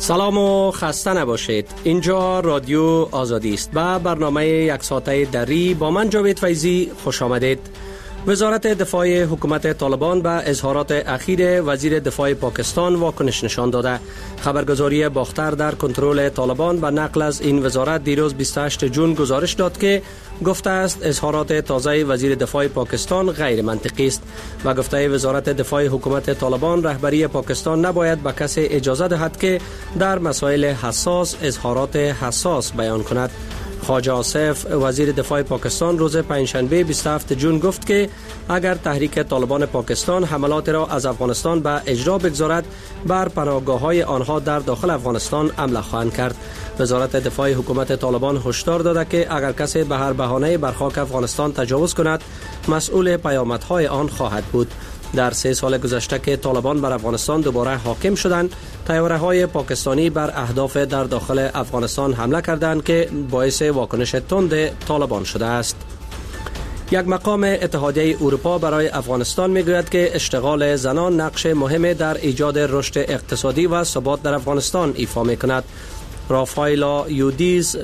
سلام و خسته نباشید. اینجا رادیو آزادی است و برنامه یک ساعته دری با من جاوید فیضی خوش آمدید. وزارت دفاع حکومت طالبان به اظهارات اخیر وزیر دفاع پاکستان واکنش نشان داده. خبرگزاری باختر در کنترل طالبان به نقل از این وزارت دیروز 28 جون گزارش داد که گفته است اظهارات تازه وزیر دفاع پاکستان غیر منطقی است و گفته وزارت دفاع حکومت طالبان رهبری پاکستان نباید به کسی اجازه دهد که در مسائل حساس اظهارات حساس بیان کند. خواجه آصف وزیر دفاع پاکستان روز پنجشنبه 27 جون گفت که اگر تحریک طالبان پاکستان حملات را از افغانستان به اجرا بگذارد بر پناهگاه‌های آنها در داخل افغانستان حمله خواهند کرد. وزارت دفاع حکومت طالبان هشدار داده که اگر کسی به هر بهانه بر خاک افغانستان تجاوز کند مسئول پیامدهای آن خواهد بود. در 3 سال گذشته که طالبان بر افغانستان دوباره حاکم شدند، طیاره‌های پاکستانی بر اهداف در داخل افغانستان حمله کردند که باعث واکنش تند طالبان شده است. یک مقام اتحادیه اروپا برای افغانستان میگوید که اشتغال زنان نقش مهمی در ایجاد رشد اقتصادی و ثبات در افغانستان ایفا می‌کند. رافایلا یودیز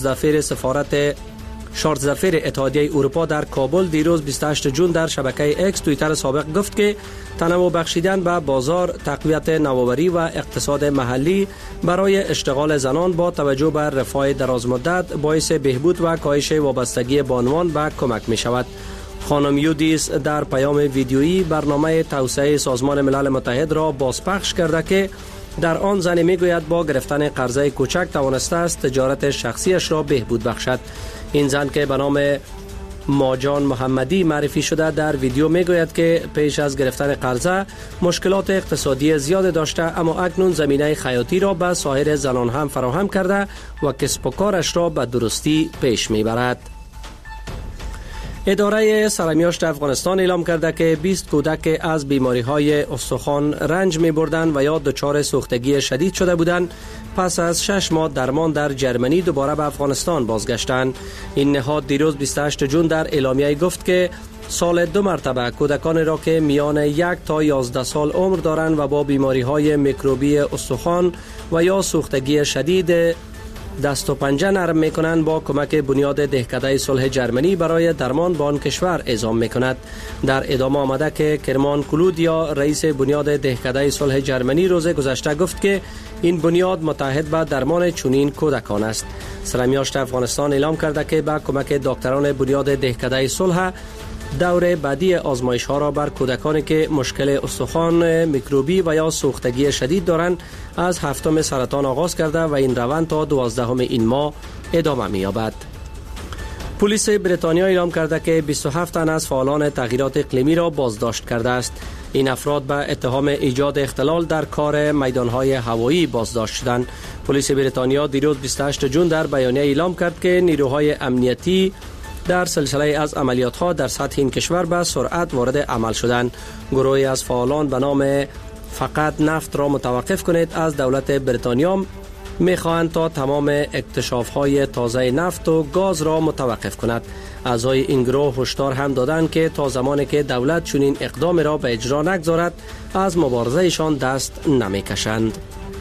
14 فیر اتحادیه اروپا در کابل دیروز 28 جون در شبکه اکس توییتر سابق گفت که تنوع بخشیدن به بازار، تقویت نوآوری و اقتصاد محلی برای اشتغال زنان با توجه به رفاه درازمدت باعث بهبود و کاهش وابستگی بانوان به کمک می شود. خانم یودیس در پیام ویدیویی برنامه توسعه سازمان ملل متحد را بازپخش کرده که در آن زن میگوید با گرفتن قرضه کوچک توانسته است تجارت شخصیش را بهبود بخشد. این زن که به نام ماجان محمدی معرفی شده در ویدیو میگوید که پیش از گرفتن قرضه مشکلات اقتصادی زیاد داشته، اما اکنون زمینه خیاطی را به سایر زنان هم فراهم کرده و کسب و کارش را به درستی پیش میبرد. اداره سرمیاشت افغانستان اعلام کرده که 20 کودک از بیماری‌های استخوان رنج می‌بردند و یا دچار سوختگی شدید شده بودند پس از 6 ماه درمان در جرمنی دوباره به افغانستان بازگشتند. این نهاد دیروز 28 جون در اعلامیه گفت که سال 2 مرتبه کودکان را که میان 1 تا 11 سال عمر دارند و با بیماری‌های میکروبی استخوان و یا سوختگی شدید دست و پنجه نرم میکنند با کمک بنیاد دهکده صلح جرمنی برای درمان به آن کشور اعزام میکند. در ادامه آمده که کرمان کلودیا رئیس بنیاد دهکده صلح جرمنی روز گذشته گفت که این بنیاد متحد به درمان چنین کودکان است. سرمیاشت افغانستان اعلام کرده که با کمک دکتران بنیاد دهکده صلح دور بعدی آزمایش ها را بر کودکانی که مشکل استخوان میکروبی و یا سوختگی شدید دارند از 7 سرطان آغاز کرده و این روند تا 12 این ماه ادامه می‌یابد. پلیس بریتانیا اعلام کرده که 27 تن از فعالان تغییرات اقلیمی را بازداشت کرده است. این افراد به اتهام ایجاد اختلال در کار میدانهای هوایی بازداشت شدند. پلیس بریتانیا دیروز 28 جون در بیانیه اعلام کرد که نیروهای امنیتی در سلسله از عملیات‌ها در سطح این کشور به سرعت وارد عمل شدند. گروهی از فعالان به نام فقط نفت را متوقف کنید از دولت بریتانیا می‌خواهند تا تمام اکتشاف‌های تازه نفت و گاز را متوقف کند. اعضای این گروه هشدار هم دادند که تا زمانی که دولت چنین اقدام را به اجرا نگذارد از مبارزه‌شان دست نمی‌کشند.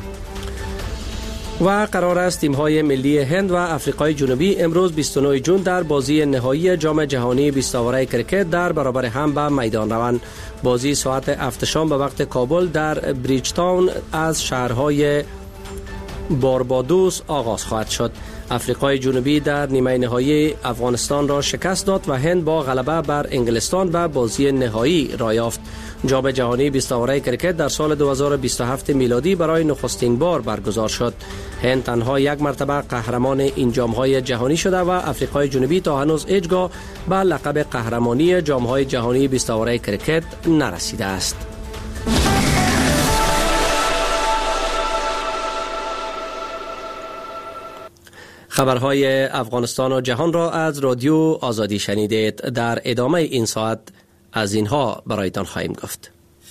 و قرار است تیم‌های ملی هند و آفریقای جنوبی امروز 29 جون در بازی نهایی جام جهانی 20 اوره کرکت در برابر هم به میدان روند. بازی ساعت 7 شام به وقت کابل در بریجتاون از شهرهای باربادوس آغاز خواهد شد. آفریقای جنوبی در نیمه نهایی افغانستان را شکست داد و هند با غلبه بر انگلستان به بازی نهایی را یافت. جام جهانی 20 اوره کرکت در سال 2027 میلادی برای نخستین بار برگزار شد. هند تنها 1 مرتبه قهرمان این جام‌های جهانی شده و آفریقای جنوبی تا هنوز هیچگاه به لقب قهرمانی جام‌های جهانی 20 اوره کرکت نرسیده است. خبرهای افغانستان و جهان را از رادیو آزادی شنیدید. در ادامه این ساعت از اینها برایتان خواهیم گفت.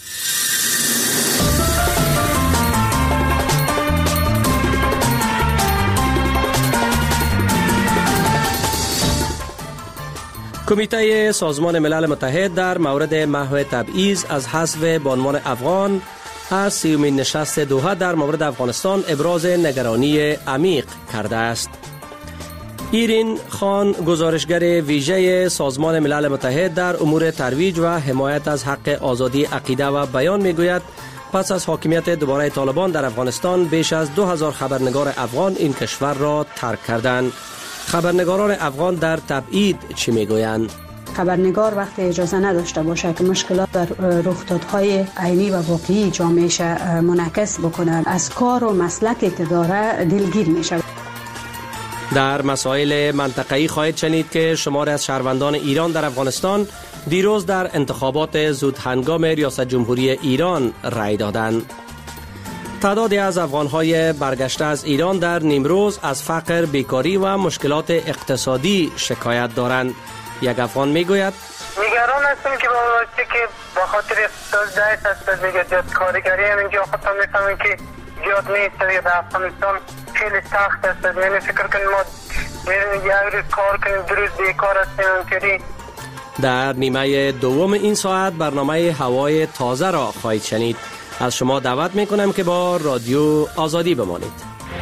کمیته سازمان ملل متحد در مورد محو تبعیض از حذف بانوان افغان از 30مین نشست دوحه در مورد افغانستان ابراز نگرانی عمیق کرده است. ایرین خان، گزارشگر ویژه سازمان ملل متحد در امور ترویج و حمایت از حق آزادی عقیده و بیان میگوید پس از حاکمیت دوباره طالبان در افغانستان بیش از 2000 خبرنگار افغان این کشور را ترک کردند. خبرنگاران افغان در تبعید چی میگویند؟ خبرنگار وقتی اجازه نداشته باشه که مشکلات در رخدادهای عینی و واقعی جامعهش منعکس بکنه، از کار و مسلکی که داره دلگیر میشه. در مسائل منطقه‌ای خواهید شنید که شماری از شهروندان ایران در افغانستان دیروز در انتخابات زودهنگام ریاست جمهوری ایران رای دادند. تعدادی از افغان‌های برگشته از ایران در نیمروز از فقر، بیکاری و مشکلات اقتصادی شکایت دارند. یک افغان میگوید نگران هستم که با خاطر اقتصاد ضعیف است، میگه جد کارگری هم اینجا خودم میفهمم که زیاد نیست در افغانستان خیلی سخت است. یعنی فکر کنیم ما یک روز کار کنیم، دو روز بیکار هستیم. اینطوری در نیمه دوم این ساعت برنامه هوای تازه را خواهید شنید. از شما دعوت میکنم که با رادیو آزادی بمانید.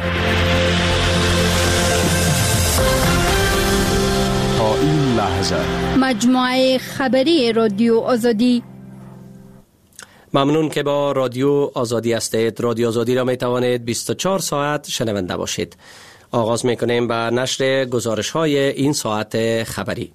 تا این لحظه مجموعه خبری رادیو آزادی. ممنون که با رادیو آزادی هستید. رادیو آزادی را می توانید 24 ساعت شنونده باشید. آغاز میکنیم به نشر گزارش های این ساعت خبری.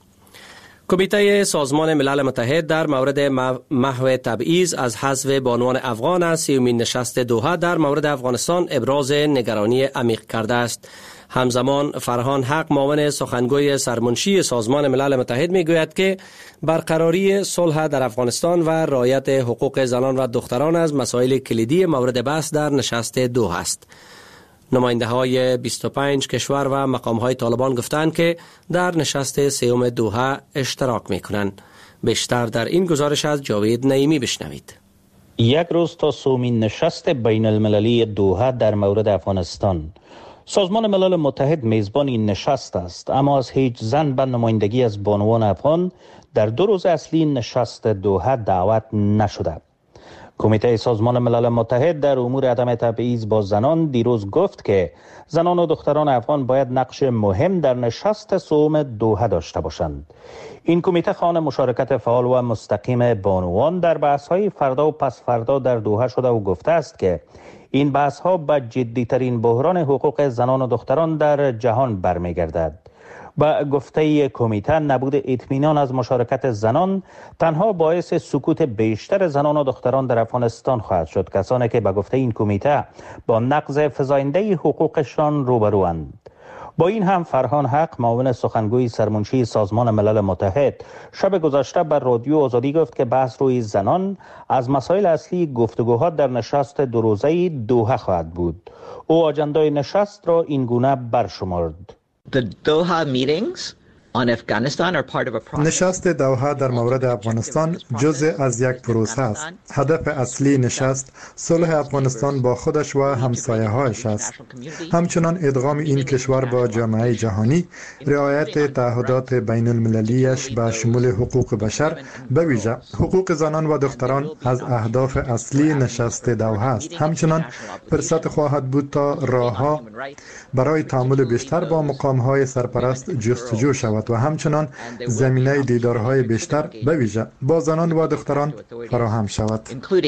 کمیته سازمان ملل متحد در مورد محو تبعیض از حذف بانوان افغان از 30مین نشست دوحه در مورد افغانستان ابراز نگرانی عمیق کرده است. همزمان فرهان حق، معاون سخنگوی سرمنشی سازمان ملل متحد میگوید که برقراری صلح در افغانستان و رعایت حقوق زنان و دختران از مسائل کلیدی مورد بحث در نشست دوحه است. نماینده های 25 کشور و مقام های طالبان گفتند که در نشست سوم دوحه اشتراک می کنند. بیشتر در این گزارش از جاوید نعیمی بشنوید. یک روز تا سومین نشست بین المللی دوحه در مورد افغانستان. سازمان ملل متحد میزبان این نشست است، اما از هیچ زن به نمایندگی از بانوان افغان در 2 روز اصلی نشست دوحه دعوت نشده. کمیته سازمان ملل متحد در امور عدم تبعیض با زنان دیروز گفت که زنان و دختران افغان باید نقش مهم در نشست سوم دوحه داشته باشند. این کمیته خواهان مشارکت فعال و مستقیم بانوان در بحث‌های فردا و پس فردا در دوحه شده و گفته است که این بحث‌ها به جدی‌ترین بحران حقوق زنان و دختران در جهان برمیگردد. با گفته کمیته، نبود اطمینان از مشارکت زنان تنها باعث سکوت بیشتر زنان و دختران در افغانستان خواهد شد، کسانی که به گفته این کمیته با نقض فزاینده حقوقشان روبروند. با این هم فرهان حق، معاون سخنگوی سرمنشی سازمان ملل متحد، شب گذشته بر رادیو آزادی گفت که بحث روی زنان از مسائل اصلی گفتگوها در نشست 2 روزه دوحه خواهد بود. او آجندای نشست را این گونه برشمرد: The Doha meetings on Afghanistan are part of a process. نشست دوحه در مورد افغانستان جزء از یک پروسه است. هدف اصلی نشست صلح افغانستان با خودش و همسایه‌هایش است. همچنان ادغام این کشور با جامعه جهانی، رعایت تعهدات بین المللیش به شمول حقوق بشر، به ویژه حقوق زنان و دختران از اهداف اصلی نشست دوحه است. همچنان فرصت خواهد بود تا راهها برای تعامل بیشتر با مقام‌های سرپرست جستجو شود و همچنان زمینه دیدارهای بیشتر به ویژه با زنان و دختران فراهم شود.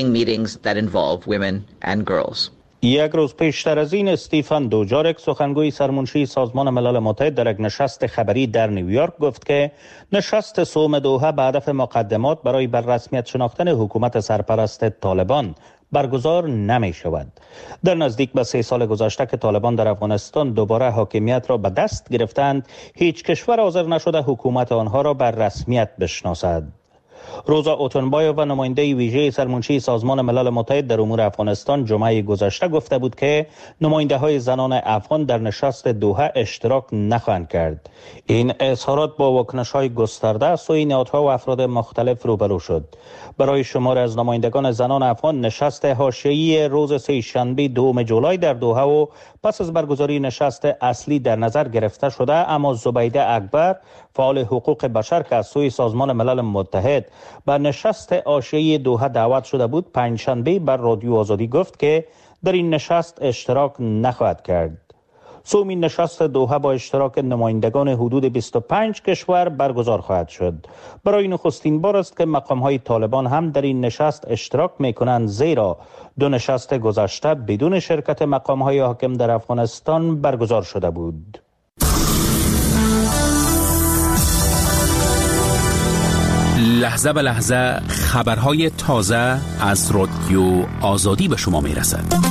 یک روز پیشتر از این، استیفن دوجارک، سخنگوی سرمنشی سازمان ملل متحد، در یک نشست خبری در نیویورک گفت که نشست سوم دوحه به هدف مقدمات برای بر رسمیت شناختن حکومت سرپرست طالبان برگزار نمی شود. در نزدیک به 3 سال گذشته که طالبان در افغانستان دوباره حاکمیت را به دست گرفتند، هیچ کشور حاضر نشده حکومت آنها را بر رسمیت بشناسد. روزا اوتنبایو و نماینده ویژه سرمنشی سازمان ملل متحد در امور افغانستان جمعه گذشته گفته بود که نماینده های زنان افغان در نشست دوحه اشتراک نخواهند کرد. این اظهارات با واکنش های گسترده سوی نهادها و افراد مختلف روبرو شد. برای شمار از نمایندگان زنان افغان نشست حاشیه‌ای روز سه‌شنبه 2 جولای در دوحه و پس از برگزاری نشست اصلی در نظر گرفته شده، اما زبیده اکبر، فعال حقوق بشر که از سوی سازمان ملل متحد به نشست حاشیه دوحه دعوت شده بود، پنجشنبه بر رادیو آزادی گفت که در این نشست اشتراک نخواهد کرد. سومین نشست دوحه با اشتراک نمایندگان حدود 25 کشور برگزار خواهد شد. برای نخستین بار است که مقام‌های طالبان هم در این نشست اشتراک می‌کنند، زیرا دو نشست گذشته بدون شرکت مقام‌های حاکم در افغانستان برگزار شده بود. لحظه به لحظه خبرهای تازه از رادیو آزادی به شما میرسد.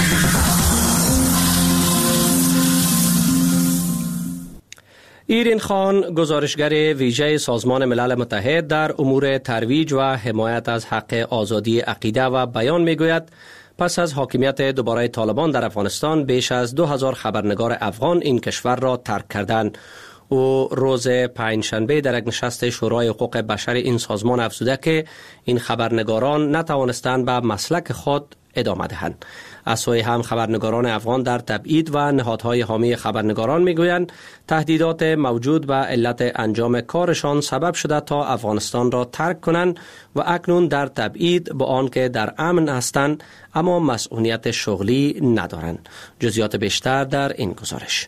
ایرین خان، گزارشگر ویژه سازمان ملل متحد در امور ترویج و حمایت از حق آزادی عقیده و بیان میگوید پس از حاکمیت دوباره طالبان در افغانستان بیش از 2000 خبرنگار افغان این کشور را ترک کردند. او روز پنجشنبه در یک نشست شورای حقوق بشر این سازمان افزوده که این خبرنگاران نتوانستند به مسلک خود ادامه دهند. از سوی هم خبرنگاران افغان در تبعید و نهادهای حامی خبرنگاران میگویند تهدیدات موجود و علت انجام کارشان سبب شده تا افغانستان را ترک کنند و اکنون در تبعید با آنکه در امن هستند اما مسئولیت شغلی ندارند. جزئیات بیشتر در این گزارش.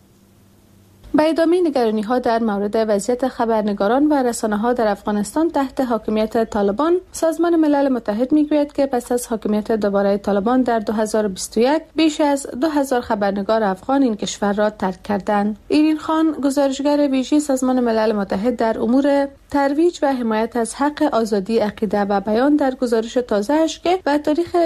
به ادامه نگرانی‌ها در مورد وضعیت خبرنگاران و رسانه‌ها در افغانستان تحت حاکمیت طالبان، سازمان ملل متحد می‌گوید که پس از حاکمیت دوباره طالبان در 2021 بیش از 2000 خبرنگار افغان این کشور را ترک کردند. ایرین خان، گزارشگر ویژه سازمان ملل متحد در امور ترویج و حمایت از حق آزادی عقیده و بیان در گزارش تازه‌اش که به تاریخ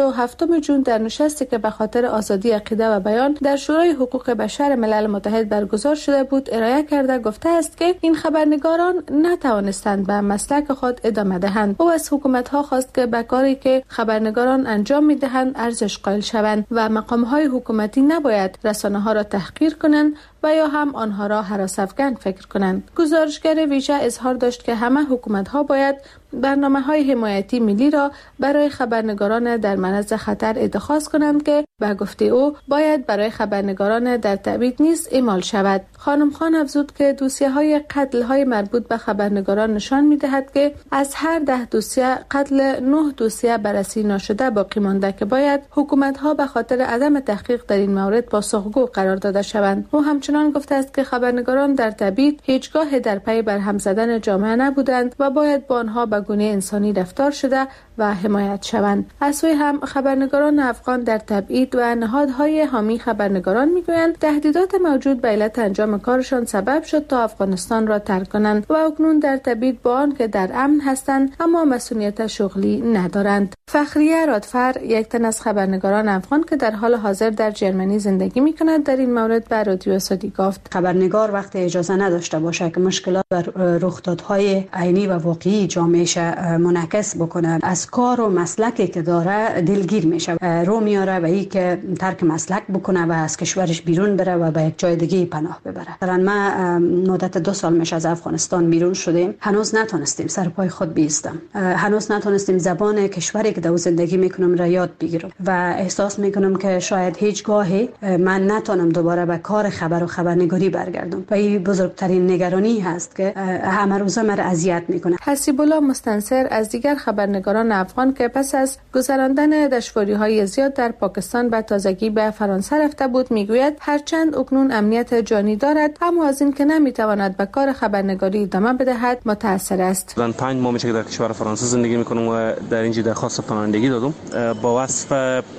27 جون در نشستی که به خاطر آزادی عقیده و بیان در شورای حقوق بشر ملل متحد برگزار شده بود ارائه کرده گفته است که این خبرنگاران نتوانستند به مسلک خود ادامه دهند. او از حکومت‌ها خواست که به کاری که خبرنگاران انجام می‌دهند ارزش قائل شوند و مقام‌های حکومتی نباید رسانه‌ها را تحقیر کنند و یا هم آنها را هراس‌افکن فکر کنند. گزارشگر ویژه اظهار داشت که همه حکومت‌ها باید برنامه‌های حمایتی ملی را برای خبرنگاران در معرض خطر اتخاذ کنند که به گفته او باید برای خبرنگاران در تبعید نیز اعمال شود. خانم خان افزود که دوسیه‌های قتل‌های مربوط به خبرنگاران نشان می‌دهد که از هر 10 دوسیه قتل 9 دوسیه بررسی نشده باقی مانده که باید حکومت‌ها به خاطر عدم تحقیق در این مورد پاسخگو قرار داده شوند. او همچنان گفته است که خبرنگاران در تبعید هیچگاه در پی برهم زدن جامعه نبودند و باید با آنها به گونه انسانی رفتار شده و حمایت شوند. از سوی هم خبرنگاران افغان در تبعید و نهادهای حامی خبرنگاران میگویند تهدیدات موجود به علت انجام کارشان سبب شد تا افغانستان را ترک کنند و اکنون در تبعید با آن که در امن هستند اما مسئولیت شغلی ندارند. فخریه رادفر، یک تن از خبرنگاران افغان که در حال حاضر در جرمنی زندگی میکند، در این مورد به رادیو آزادی گفت: خبرنگار وقتی اجازه نداشته باشه که مشکلات و رخدادهای عینی و واقعی جامعهش منعکس بکنه، از کار و مسلکی که داره دلگیر میشه، رو میاره و این که ترک مسلک بکنه و از کشورش بیرون بره و به یک جای دیگه پناه ببره. مثلا ما مدت 2 سال میشه از افغانستان بیرون شدیم، هنوز نتونستیم سر پای خود بیستم، هنوز نتونستیم زبان کشوری که در زندگی میکنم را یاد بگیرم و احساس میکنم که شاید هیچ گاهی من نتونم دوباره به کار خبر و خبرنگاری برگردم و این بزرگترین نگرانی هست که همه روزه مرا اذیت میکنه. حسیب الله مستنصر از دیگر خبرنگاران افغان که پس از گذراندن دشواری‌های زیاد در پاکستان به تازگی به فرانسه رفته بود میگوید هرچند اکنون امنیت جانی دارد اما از این که نمیتواند به کار خبرنگاری ادامه بدهد متأثر است. من 5 ماه میشه که در کشور فرانسه زندگی میکنم و در اینجا درخواست پناهندگی دادم با وصف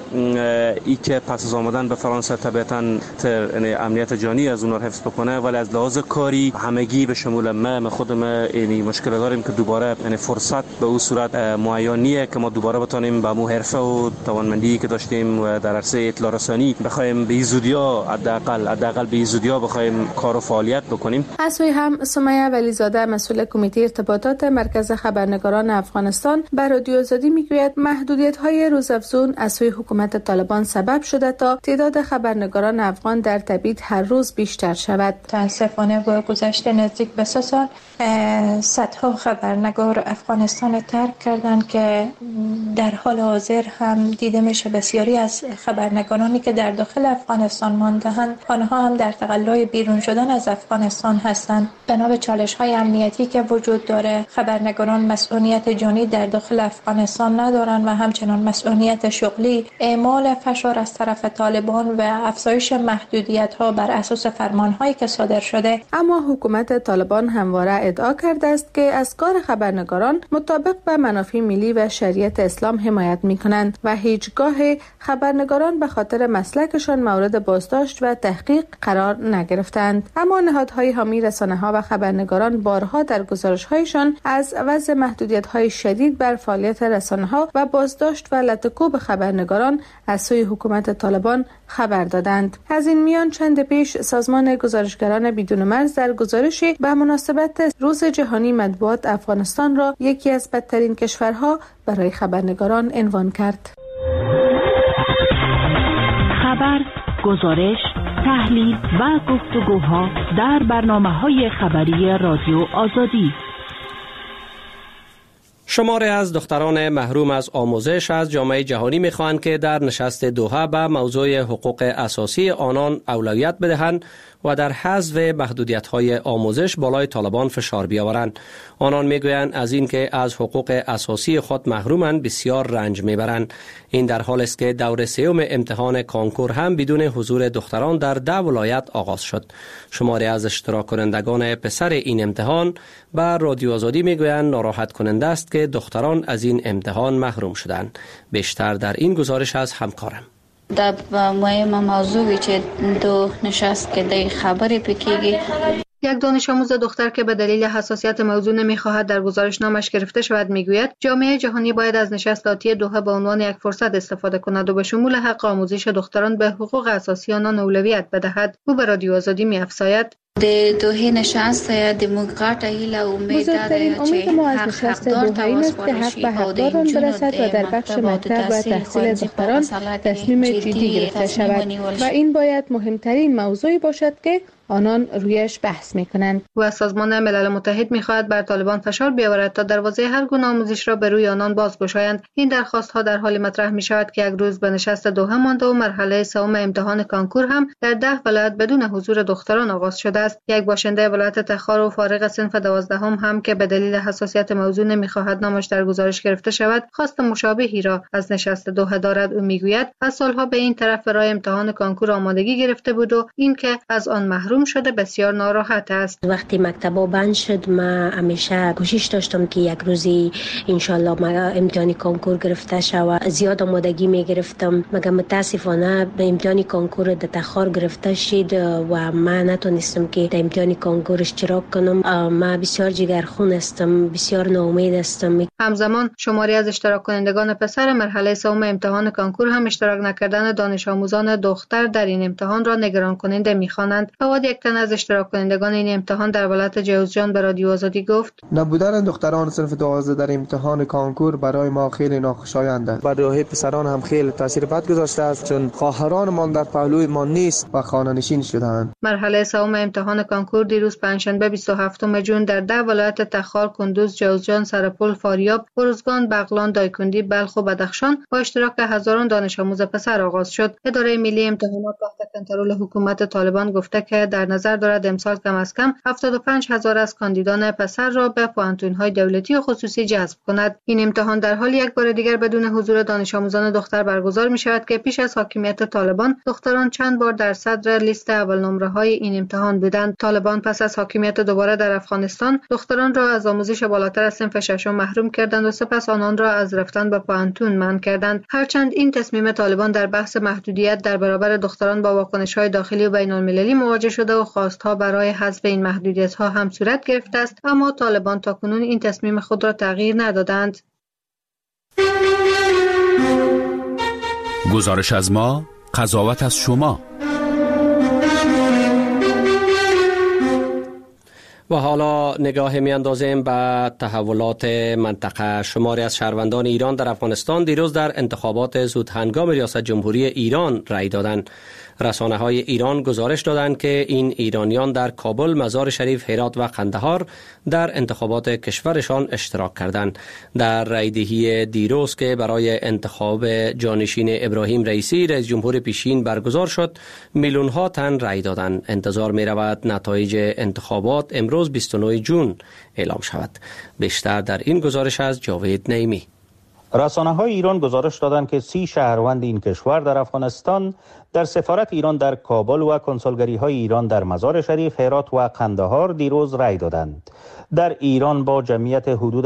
ای که پس از آمدن به فرانسه طبیعتاً امنیت جانی از اونها حفظ بکنه، ولی از لحاظ کاری همگی به شمول من خودم یعنی مشکل داریم که دوباره یعنی فرصت به اون صورت معین نیست که ما دوباره بتونیم به مو حرفه و توانمندی که داشتیم و در عرصه اطلاع رسانی بخوایم به زودیا حداقل به زودیا بخوایم کار و فعالیت بکنیم. از سوی هم سمیه ولیزاده مسئول کمیته ارتباطات مرکز خبرنگاران افغانستان به رادیو آزادی میگوید محدودیت‌های روزافزون از سوی حکومت طالبان سبب شده تا تعداد خبرنگاران افغان در تبعید هر روز بیشتر شود. متاسفانه با گذشت نزدیک به 3 سال صدها خبرنگار افغانستان ترک کردند که در حال حاضر هم دیده میشه بسیاری از خبرنگارانی که در داخل افغانستان مانده‌اند آنها هم در تقلای بیرون شدن از افغانستان هستند. بنا به چالش‌های امنیتی که وجود داره خبرنگاران مسئولیت جانی در داخل افغانستان ندارند و همچنان مسئولیت شغلی. اعمال فشار از طرف طالبان و افزایش محدودیت‌ها بر اساس فرمان‌هایی که صادر شده. اما حکومت طالبان همواره ادعا کرده است که از کار خبرنگاران مطابق به منافع ملی و شریعت اسلام حمایت می‌کنند و هیچگاه خبرنگاران به خاطر مسلکشان مورد بازداشت و تحقیق قرار نگرفتند. اما نهادهای حامی رسانه‌ها و خبرنگاران بارها در گزارش‌هایشان از وضع محدودیت‌های شدید بر فعالیت رسانه‌ها و بازداشت و لطکوب خبرنگاران از سوی حکومت طالبان خبر دادند. از این میان چند پیش سازمان گزارشگران بدون مرز در گزارشی به مناسبت روز جهانی مطبوعات افغانستان را یکی از بدترین کشورها برای خبرنگاران عنوان کرد. خبر، گزارش، تحلیل و گفتگوها در برنامه‌های خبری رادیو آزادی. شماری از دختران محروم از آموزش از جامعه جهانی می‌خواهند که در نشست دوحه به موضوع حقوق اساسی آنان اولویت بدهند و در حذف محدودیت‌های آموزش بالای طالبان فشار بیاورند. آنان میگویند از اینکه از حقوق اساسی خود محرومند بسیار رنج میبرند. این در حالی است که دور سوم امتحان کانکور هم بدون حضور دختران در 10 ولایت آغاز شد. شماری از اشتراک کنندگان پسر این امتحان به رادیو آزادی میگویند ناراحت کننده است که دختران از این امتحان محروم شدند. بیشتر در این گزارش از همکارم. دا مهم موضوعی چې دو نشست که دی خبری پکیږي. یک دانش آموز دختر که به دلیل حساسیت موضوع نمیخواهد در گزارشنامش گرفته شود میگوید جامعه جهانی باید از نشست آتی دوحه به عنوان یک فرصت استفاده کند و به شمول حق آموزش دختران به حقوق اساسی آنان اولویت بدهد. او به رادیو آزادی میافزاید د دوحه نشست د موږ هیله امید بزرگترین امید ما از نشست دوحه این است که حق به حقداران برسد و در بخش مکتب و تحصیل دختران تصمیم جدی گرفته شود و این باید مهمترین موضوعی باشد که آنان رویش بحث میکنند. و سازمان ملل متحد میخواهد بر طالبان فشار بیاورد تا دروازه هر گونه آموزش را به روی آنان بازگشایند. این درخواست ها در حالی مطرح می شود که یک روز به نشست دوحه مانده و مرحله سوم امتحان کانکور هم در 10 ولایت بدون حضور دختران آغاز شده است. یک باشنده ولایت تخار و فارغ صنف 12 هم که به دلیل حساسیت موضوع نمیخواهد نامش در گزارش گرفته شود خواست مشابهی را از نشست دوحه دارد. او میگوید از سالها به این طرف برای امتحان کانکور آمادگی گرفته بود و اینکه از آن محروم شده بسیار ناراحت است. وقتی مکتبا بند شد ما همیشه کوشش داشتم که یک روزی انشالله ما امتحان کانکور گرفته شود. زیاد آمادگی می گرفتم مگر متاسفانه به امتحان کانکور در تخار گرفته شد و ما نتونستم که در امتحان کانکور اشتراک کنم. ما بسیار جگرخون هستم، بسیار ناامید هستم. همزمان شماری از اشتراک کنندگان پسر مرحله سوم امتحان کانکور هم اشتراک نکردن دانش آموزان دختر در این امتحان را نگران کننده می‌خوانند. فواد یک تن از اشتراک کنندگان این امتحان در ولایت جوزجان به رادیو آزادی گفت نبودن دختران صنف 12 در امتحان کانکور برای ما خیلی ناخوشایند است. بر روح پسران هم خیلی تاثیر بد گذاشته است چون خواهرانمان در پهلوی ما نیست و خانه‌نشین شدند. مرحله سوم امتحان کانکور دیروز پنجشنبه 27 جون در 10 ولایت تخار، کندوز، جوزجان، سرپل، فاریاب، ارزگان، بغلان، دایکندی، بلخ و بدخشان با اشتراک هزاران دانش آموز پسر آغاز شد. اداره ملی امتحانات تحت کنترل حکومت طالبان گفته که در نظر دارد امسال کم از کم 75,000 از کاندیدان پسر را به پوهنتون‌های دولتی و خصوصی جذب کند. این امتحان در حال یک بار دیگر بدون حضور دانش آموزان دختر برگزار می شود که پیش از حاکمیت طالبان دختران چند بار در صدر لیست اول نمره‌های این امتحان بودند. طالبان پس از حاکمیت دوباره در افغانستان دختران را از آموزش بالاتر از صنف ششم محروم کردند و سپس آنان را از رفتن به پوهنتون منع کردند. هرچند این تصمیم طالبان در بحث محدودیت در برابر دختران با واکنش‌های داخلی و بین‌المللی مواجه شده و خواستها برای حذف این محدودیت‌ها هم صورت گرفته است، اما طالبان تاکنون این تصمیم خود را تغییر ندادند. گزارش از ما، قضاوت از شما. و حالا نگاه میاندازیم به تحولات منطقه. شماری از شهروندان ایران در افغانستان دیروز در انتخابات زود هنگام ریاست جمهوری ایران رأی دادند. رسانه های ایران گزارش دادند که این ایرانیان در کابل، مزار شریف، هرات و قندهار در انتخابات کشورشان اشتراک کردند. در رایدهی دیروز که برای انتخاب جانشین ابراهیم رئیسی رئیس جمهور پیشین برگزار شد، میلیون ها تن رای دادند. انتظار می رود نتایج انتخابات امروز 29 جون اعلام شود. بیشتر در این گزارش از جاوید نعیمی. رسانه های ایران گزارش دادند که 30 شهروند این کشور در افغانستان در سفارت ایران در کابل و کنسولگری های ایران در مزار شریف، هرات و قندهار دیروز رای دادند. در ایران با جمعیت حدود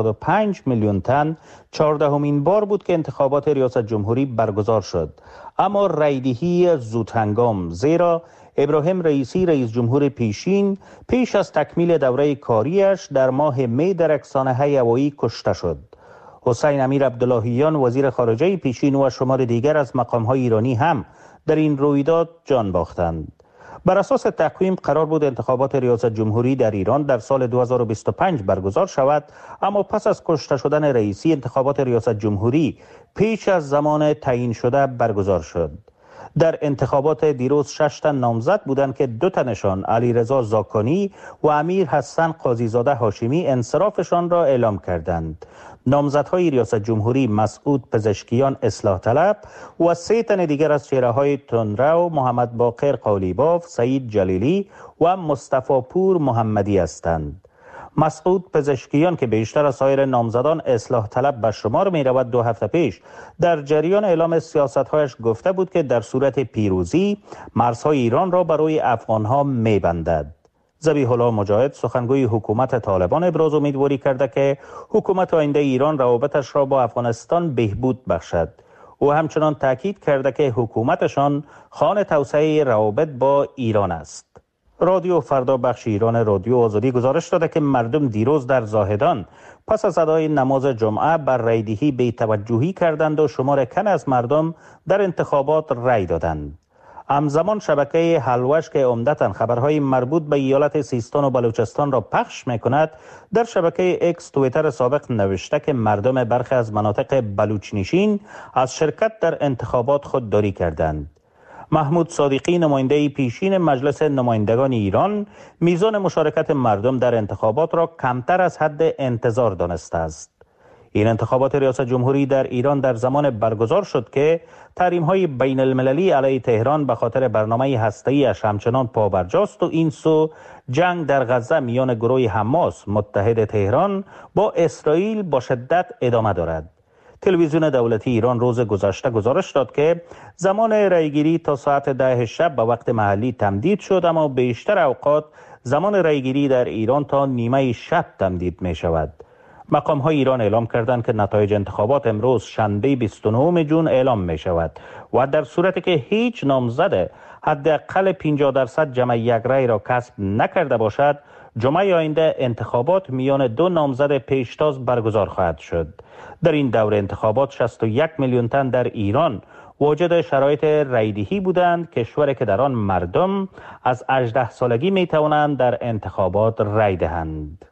85 میلیون تن 14مین بار بود که انتخابات ریاست جمهوری برگزار شد، اما رایدهی زودهنگام، زیرا ابراهیم رئیسی رئیس جمهور پیشین پیش از تکمیل دوره کاریش در ماه می در رکسانه‌های هوایی کشته شد. حسین امیر عبداللهیان وزیر خارجه پیشین و شمار دیگر از مقام‌های ایرانی هم در این رویداد جان باختند. بر اساس تقویم قرار بود انتخابات ریاست جمهوری در ایران در سال 2025 برگزار شود، اما پس از کشته شدن رئیسی انتخابات ریاست جمهوری پیش از زمان تعیین شده برگزار شد. در انتخابات دیروز 6 تن نامزد بودند که 2 تنشان علیرضا زاکانی و امیر حسن قاضیزاده هاشمی انصرافشان را اعلام کردند. نامزدهای ریاست جمهوری مسعود پزشکیان اصلاح طلب و 3 تن دیگر از چهره‌های تندرو، محمد باقر قالیباف، سعید جلیلی و مصطفی پور محمدی هستند. مسعود پزشکیان که بیشتر از سایر نامزدان اصلاح طلب به شمار می رود 2 هفته پیش در جریان اعلام سیاست‌هایش گفته بود که در صورت پیروزی مرزهای ایران را برای افغان‌ها می بندد. ذبیح الله مجاهد سخنگوی حکومت طالبان ابراز امیدواری کرده که حکومت آینده ایران روابطش را با افغانستان بهبود بخشد. او همچنان تاکید کرده که حکومتشان خوان توسعه روابط با ایران است. رادیو فردا بخش ایران رادیو آزادی گزارش داده که مردم دیروز در زاهدان پس از ادای نماز جمعه بر رایدهی بی‌توجهی کردند و شمار کم از مردم در انتخابات رای دادند. همزمان شبکه حلوش که عمدتاً خبرهای مربوط به ایالت سیستان و بلوچستان را پخش می‌کند، در شبکه اکس توییتر سابق نوشته که مردم برخی از مناطق بلوچنشین از شرکت در انتخابات خودداری کردند. محمود صادقی نماینده پیشین مجلس نمایندگان ایران میزان مشارکت مردم در انتخابات را کمتر از حد انتظار دانسته است. این انتخابات ریاست جمهوری در ایران در زمان برگزار شد که تحریم‌های بین المللی علیه تهران به خاطر برنامه هسته‌ای‌اش همچنان پابرجاست و این سو جنگ در غزه میان گروه حماس متحد تهران با اسرائیل با شدت ادامه دارد. تلویزیون دولتی ایران روز گذشته گزارش داد که زمان رایگیری تا ساعت 10 شب به وقت محلی تمدید شد، اما بیشتر اوقات زمان رایگیری در ایران تا نیمه شب تمدید می شود. مقام‌های ایران اعلام کردند که نتایج انتخابات امروز شنبه 29 جون اعلام می شود و در صورتی که هیچ نامزد حداقل 50% جمع یک رای را کسب نکرده باشد، جمعه آینده انتخابات میان 2 نامزد پیشتاز برگزار خواهد شد. در این دور انتخابات 61 میلیون تن در ایران واجد شرایط رایدهی بودند، کشوری که در آن مردم از 18 سالگی می توانند در انتخابات رای دهند.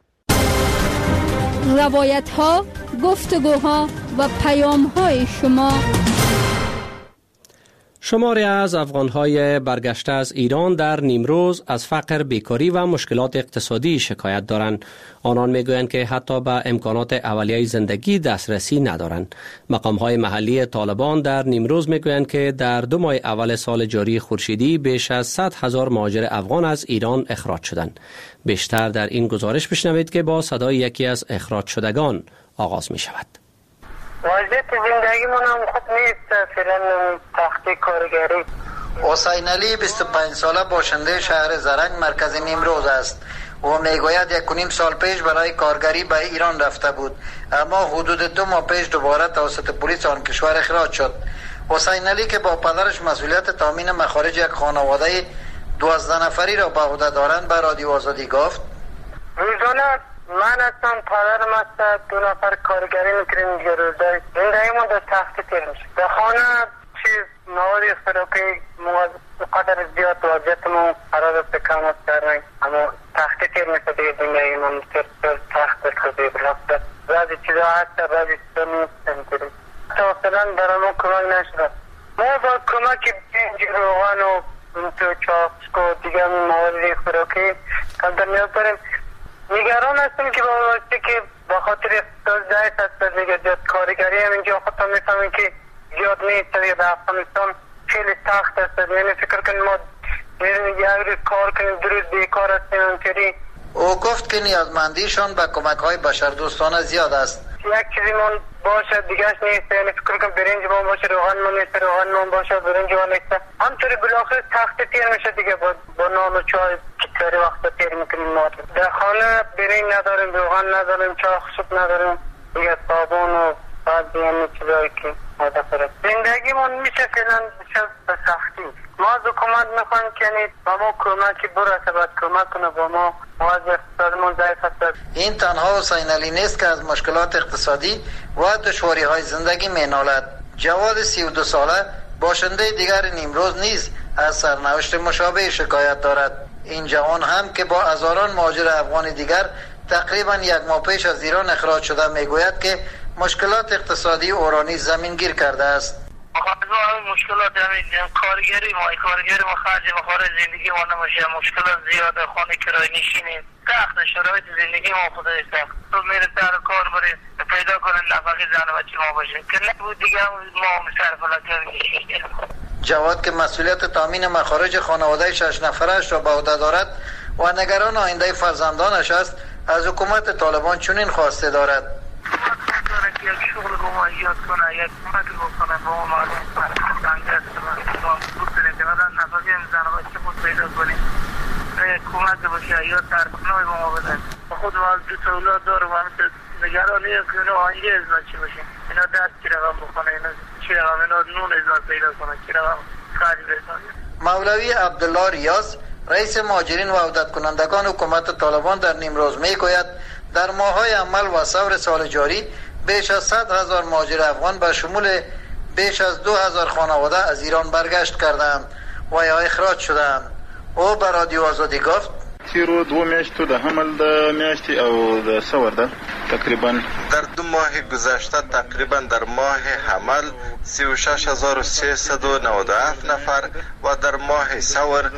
روایت ها، گفتگوها و پیام های شما. شماری از افغان‌های برگشته از ایران در نیمروز از فقر، بیکاری و مشکلات اقتصادی شکایت دارند. آنان میگویند که حتی به امکانات اولیه زندگی دسترسی ندارند. مقام‌های محلی طالبان در نیمروز میگویند که در 2 ماه اول سال جاری خورشیدی بیش از 100,000 مهاجر افغان از ایران اخراج شدند. بیشتر در این گزارش بشنوید که با صدای یکی از اخراج شدگان آغاز می شود. وضعیت زندگیمون هم خوب نیست، فعلا تختی کارگری. حسین علی 25 ساله باشنده شهر زرنگ مرکز نیمروز است. او میگوید 1.5 سال پیش برای کارگری به ایران رفته بود، اما حدود 2 ماه پیش دوباره توسط پلیس آن کشور اخراج شد. حسین علی که با پدرش مسئولیت تامین مخارج یک خانواده 12 نفری را به عهده دارند به رادیو آزادی گفت: روزانه من هستم، پدرم هست، 2 نفر کارگری میکنیم دیگه روزای زندگیمون در تختی تیر میشه. در خانه چیز مواد خوراکی قدر زیاد واجبتمون قرار است کم است کردن، اما تختی تیر میشه دیگه زندگیمون تخت خودی برفته. بعضی چیزا هست، بعضی چیزا نیست. تا اصلا برای ما کمک نشده. ما با کمک بینج رو روغن و تو چاپسک و دیگه مواد خوراکی کمتر نیاز داریم. نگران هستیم که با واسطه که با خاطر اقتصاد ضعیف هست دیگه زیاد کارگری هم اینجا خودتون میفهمیم که زیاد نیست دیگه در افغانستان خیلی سخت است. یعنی فکر کنیم ما یک روز کار کنیم دو روز بیکار هستیم اونطوری. او گفت که نیازمندیشان به کمک‌های بشردوستانه زیاد است. یک چیزی من باشه دیگهش نیست. یعنی فکر کنم برنج من باشه روغن من نیست، روغن من باشه برنج من نیست. همطوری بالاخره سخت تیر میشه دیگه با نان و چای کتری وقت تیر میکنیم. ما در خانه برنج نداریم، روغن نداریم، چای خشک نداریم، دیگه صابون و بعد دیگه چیزایی که مدفره زندگی من میشه فعلا بشه به سختی. ما از حکومت میخوایم که یعنی با ما کمکی برسه، باید کمک کنه با ما وضع اقتصادمون ضعیف هست. این تنها حسین علی نیست که از مشکلات اقتصادی و دشواری های زندگی مینالد. جواد 32 ساله باشنده دیگر نیمروز نیز از سرنوشت مشابه شکایت دارد. این جوان هم که با هزاران مهاجر افغان دیگر تقریبا یک ماه پیش از ایران اخراج شده میگوید که مشکلات اقتصادی او را نیز زمینگیر کرده است. مشکلات همین کارگری ما خرج مخارج زندگی ما نمیشه، مشکلات زیاده، خانه کرایه نشینیم، سخت شرایط زندگی ما خدای سخت. تو میره سر کار بره پیدا کنه نفقه زن و بچه ما باشه که نبود دیگه ما مسر فلکه میشیم. جواد که مسئولیت تامین مخارج خانواده 6 نفرش را به عهده دارد و نگران آینده فرزندانش است، از حکومت طالبان چنین خواسته دارد. یک شغل با ما ایجاد کنه، یک کمک بکنه با ما معلوم کنه تنگست ما بود کنیم که مدن نفقه میزن و بچه خود پیدا کنیم کمک باشه یا ترکنای با ما بدن. خود واز دو تا اولاد دارم همه نگرانی که اینا آنگه ازنا چی باشه، اینا دست چی رقم بکنه، اینا چی رقم اینا نون ازنا پیدا کنه، چی رقم خرج بزنه. مولوی عبدالله ریاض رئیس مهاجرین و عودت کنندگان حکومت طالبان در نیمروز میگوید در ماه‌های عمل و ثور سال جاری بیش از 100,000 مهاجر افغان به شمول بیش از 2,000 خانواده از ایران برگشت کردند و یا اخراج شدند. او به رادیو آزادی گفت تیرو 2 میاشتو د حمل د میاشتې او د ثور ده تقریبا در 2 ماه گذشته تقریبا در ماه حمل 36,397 نفر و در ماه ثور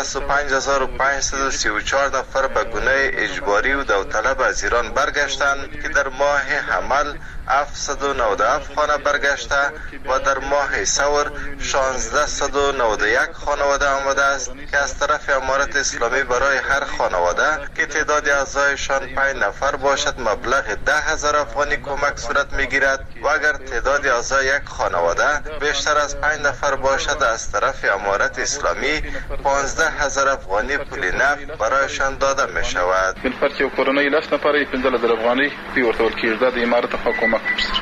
65,534 نفر به گونه اجباری و داوطلب از ایران برگشتند که در ماه حمل 797 خانه برگشته و در ماه ثور 1691 خانواده آمده است که از طرف امارت اسلامی برای هر خانواده که تعداد اعضایشان 5 نفر باشد مبلغ 10,000 افغانی کمک صورت میگیرد و اگر تعداد اعضای یک خانواده بیشتر از 5 نفر باشد از طرف امارت اسلامی 15,000 افغانی پول نقد برایشان داده می شود. بالفرض یو کورنۍ 10 نفر 15,000 افغانی ورته ورکیږي د امارت حکومت.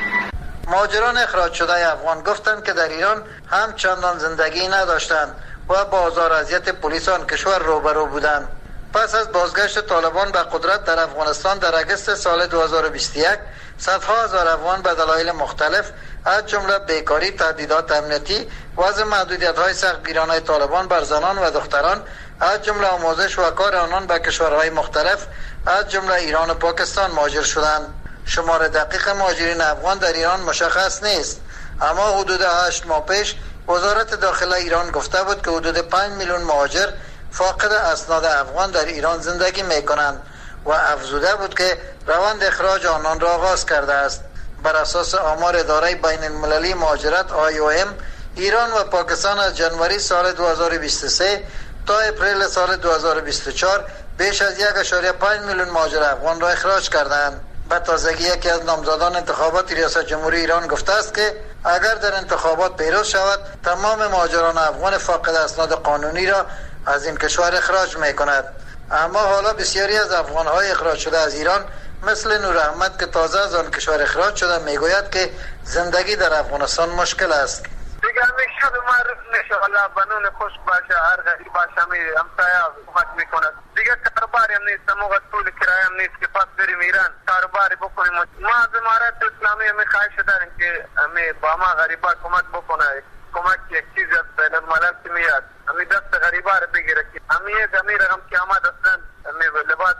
مهاجران اخراج شده افغان گفتند که در ایران هم چندان زندگی نداشتند و با آزار اذیت پلیس آن کشور روبرو بودند. پس از بازگشت طالبان به قدرت در افغانستان در اگست سال 2021 صدها هزار افغان به دلایل مختلف از جمله بیکاری، تهدیدات امنیتی، وضع محدودیت‌های سخت گیرانه طالبان بر زنان و دختران از جمله آموزش و کار آنان به کشورهای مختلف از جمله ایران و پاکستان مهاجر شدند. شمار دقیق مهاجرین افغان در ایران مشخص نیست، اما حدود 8 ماه پیش وزارت داخله ایران گفته بود که حدود 5 میلیون مهاجر فاقد اسناد افغان در ایران زندگی می‌کنند و افزوده بود که روند اخراج آنان را آغاز کرده است. بر اساس آمار اداره بین المللی مهاجرت IOM، ایران و پاکستان از جنوری سال 2023 تا اپریل سال 2024 بیش از 1.5 میلیون مهاجر افغان را اخراج کردند. به تازگی یکی از نامزدان انتخابات ریاست جمهوری ایران گفته است که اگر در انتخابات پیروز شود تمام مهاجران افغان فاقد اسناد قانونی را از این کشور اخراج می کند. اما حالا بسیاری از افغان‌های اخراج شده از ایران مثل نور احمد که تازه از آن کشور اخراج شده میگوید که زندگی در افغانستان مشکل است. دیگه میشد معرف میشه، الله بنون خوش باشه، هر غریب باشه می همسایه کمک میکنه. دیگه کاروباری هم نیست، موقع طول کرایه هم نیست که پس بریم ایران کاروباری بکنیم. ما از امارت اسلامی می خواهش داریم که با ما غریبا کمک بکنه. کمک یک چیز از بین الملل که میاد همی دست غریبا رو بگیره که همی رقم که آمد اصلا لباس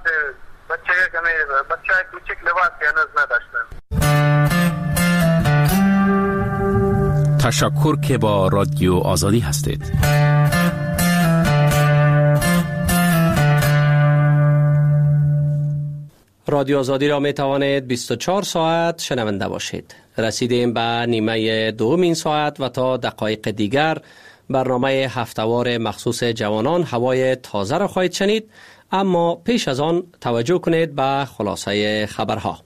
بچه کوچک لباس که هنوز نداشتن. تشکر که با رادیو آزادی هستید. رادیو آزادی را می توانید 24 ساعت شنونده باشید. رسیدیم به نیمه دوم این ساعت و تا دقایق دیگر برنامه هفته‌وار مخصوص جوانان هوای تازه را خواهید شنید، اما پیش از آن توجه کنید به خلاصه خبرها.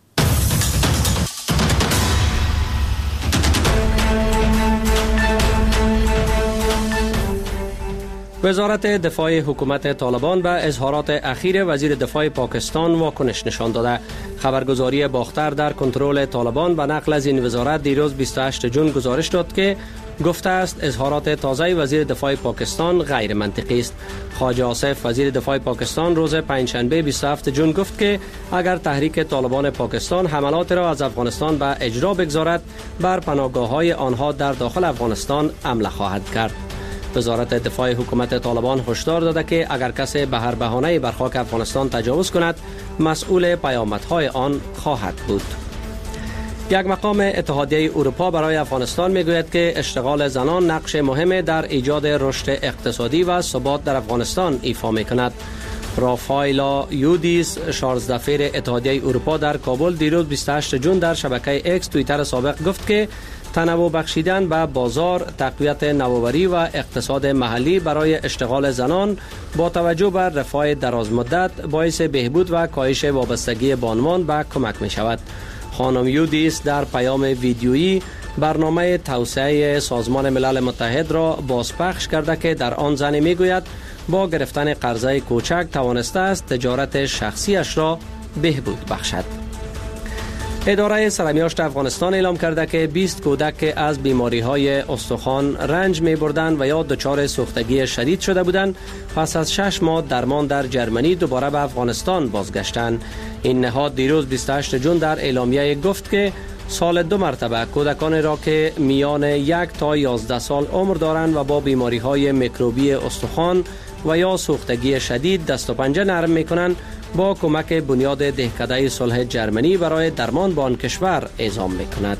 وزارت دفاع حکومت طالبان به اظهارات اخیر وزیر دفاع پاکستان واکنش نشان داده. خبرگزاری باختر در کنترل طالبان به نقل از این وزارت دیروز 28 جون گزارش داد که گفته است اظهارات تازه وزیر دفاع پاکستان غیر منطقی است. خواجه آصف وزیر دفاع پاکستان روز پنجشنبه 27 جون گفت که اگر تحریک طالبان پاکستان حملات را از افغانستان به اجرا بگذارد، بر پناهگاه‌های آنها در داخل افغانستان حمله خواهد کرد. وزارت دفاع حکومت طالبان هشدار داده که اگر کسی به هر بهانه‌ای بر خاک افغانستان تجاوز کند، مسئول پیامدهای آن خواهد بود. یک مقام اتحادیه اروپا برای افغانستان میگوید که اشتغال زنان نقش مهمی در ایجاد رشد اقتصادی و ثبات در افغانستان ایفا میکند. رافایلا یودیس، 16 دفعه اتحادیه اروپا در کابل دیروز 28 جون در شبکه اکس توییتر سابق گفت که تنوع بخشیدن به بازار، تقویت نوآوری و اقتصاد محلی برای اشتغال زنان با توجه بر رفاه درازمدت باعث بهبود و کاهش وابستگی بانوان به کمک می شود. خانم یودیس در پیام ویدیویی برنامه توسعه سازمان ملل متحد را بازپخش کرده که در آن زنی می گوید با گرفتن قرضه کوچک توانسته است تجارت شخصیش را بهبود بخشد. اداره سرمیاشت افغانستان اعلام کرده که 20 کودک که از بیماری‌های استخوان رنج می‌بردند و یا دچار سوختگی شدید شده بودند، پس از 6 ماه درمان در جرمنی دوباره به افغانستان بازگشتند. این نهاد دیروز 28 جون در اعلامیه گفت که سال 2 مرتبه کودکان را که میان 1 تا 11 سال عمر دارند و با بیماری‌های میکروبی استخوان و یا سوختگی شدید دست و پنجه نرم می‌کنند، با کمک بنیاد دهکده صلح جرمنی برای درمان با آن کشور اعزام می‌کند.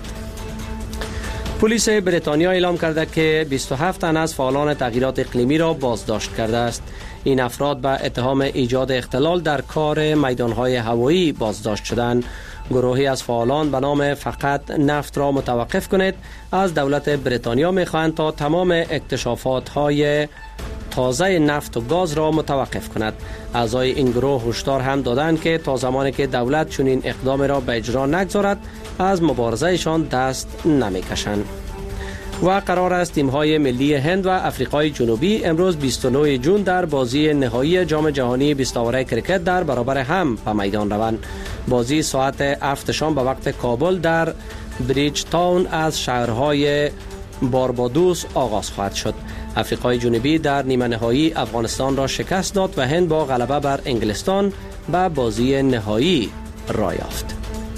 پلیس بریتانیا اعلام کرده که 27 تن از فعالان تغییرات اقلیمی را بازداشت کرده است. این افراد به اتهام ایجاد اختلال در کار میدان‌های هوایی بازداشت شدند. گروهی از فعالان به نام فقط نفت را متوقف کنید از دولت بریتانیا می‌خواهند تا تمام اکتشافات‌های تازه نفت و گاز را متوقف کند. اعضای این گروه هشدار هم دادند که تا زمانی که دولت چنین اقدام را به اجرا نگذارد، از مبارزهشان دست نمی‌کشند. و قرار است تیم‌های ملی هند و افریقای جنوبی امروز 29 جون در بازی نهایی جام جهانی 20 اوره کرکت در برابر هم به میدان روند. بازی ساعت 7 شام به وقت کابل در بریج تاون از شهرهای باربادوس آغاز خواهد شد. افریقای جنوبی در نیمه نهایی افغانستان را شکست داد و هند با غلبه بر انگلستان به بازی نهایی راه یافت.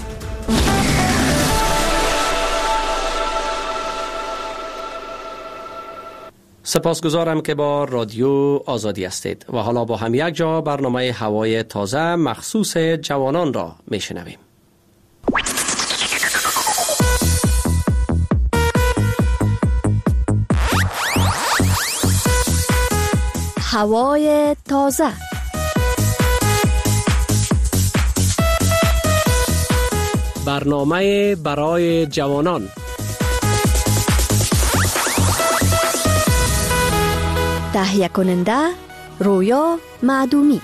سپاسگزارم که با رادیو آزادی هستید و حالا با هم یک جا برنامه هوای تازه مخصوص جوانان را میشنویم. هوای تازه. برنامه برای جوانان. تهیه کننده رویا معدومی.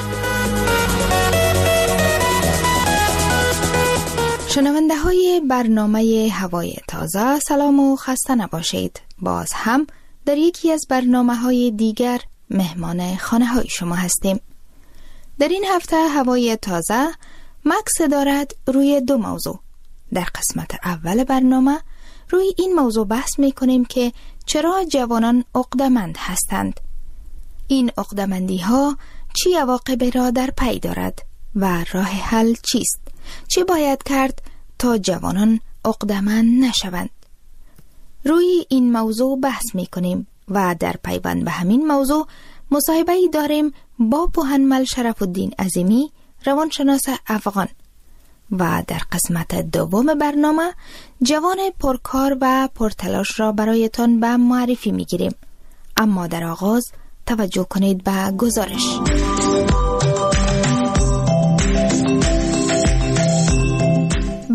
شنونده های برنامه هوای تازه، سلام و خسته نباشید. باز هم در یکی از برنامه های دیگر مهمان خانه های شما هستیم. در این هفته هوای تازه مکس دارد روی 2 موضوع. در قسمت اول برنامه روی این موضوع بحث می کنیم که چرا جوانان عقده‌مند هستند. این عقده‌مندی ها چی عواقبی را در پی دارد و راه حل چیست؟ چی باید کرد تا جوانان عقده‌مند نشوند؟ روی این موضوع بحث می کنیم و در پیوند به همین موضوع مصاحبه‌ای داریم با پوهنمل شرف الدین عظیمی، روانشناس افغان. و در قسمت دوم برنامه جوان پرکار و پرتلاش را برایتان به معرفی می‌گیریم. اما در آغاز توجه کنید به گزارش.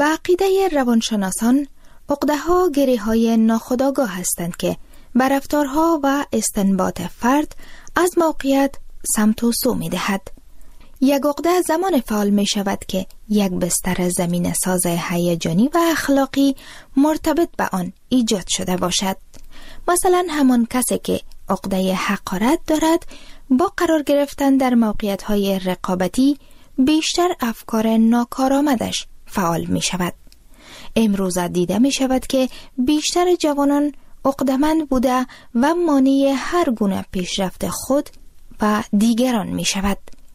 عقیده روانشناسان عقده‌ها گره‌های ناخودآگاه هستند که بر رفتارها و استنباط فرد از موقعیت سمت و سو می‌دهد. یک عقده زمان فعال می شود که یک بستر زمین ساز هیجانی و اخلاقی مرتبط به آن ایجاد شده باشد. مثلا همان کسی که عقده حقارت دارد با قرار گرفتن در موقعیت‌های رقابتی بیشتر افکار ناکارآمدش فعال می شود. امروز دیده می شود که بیشتر جوانان عقده‌مند بوده و مانع هر گونه پیشرفت خود و دیگران می شود.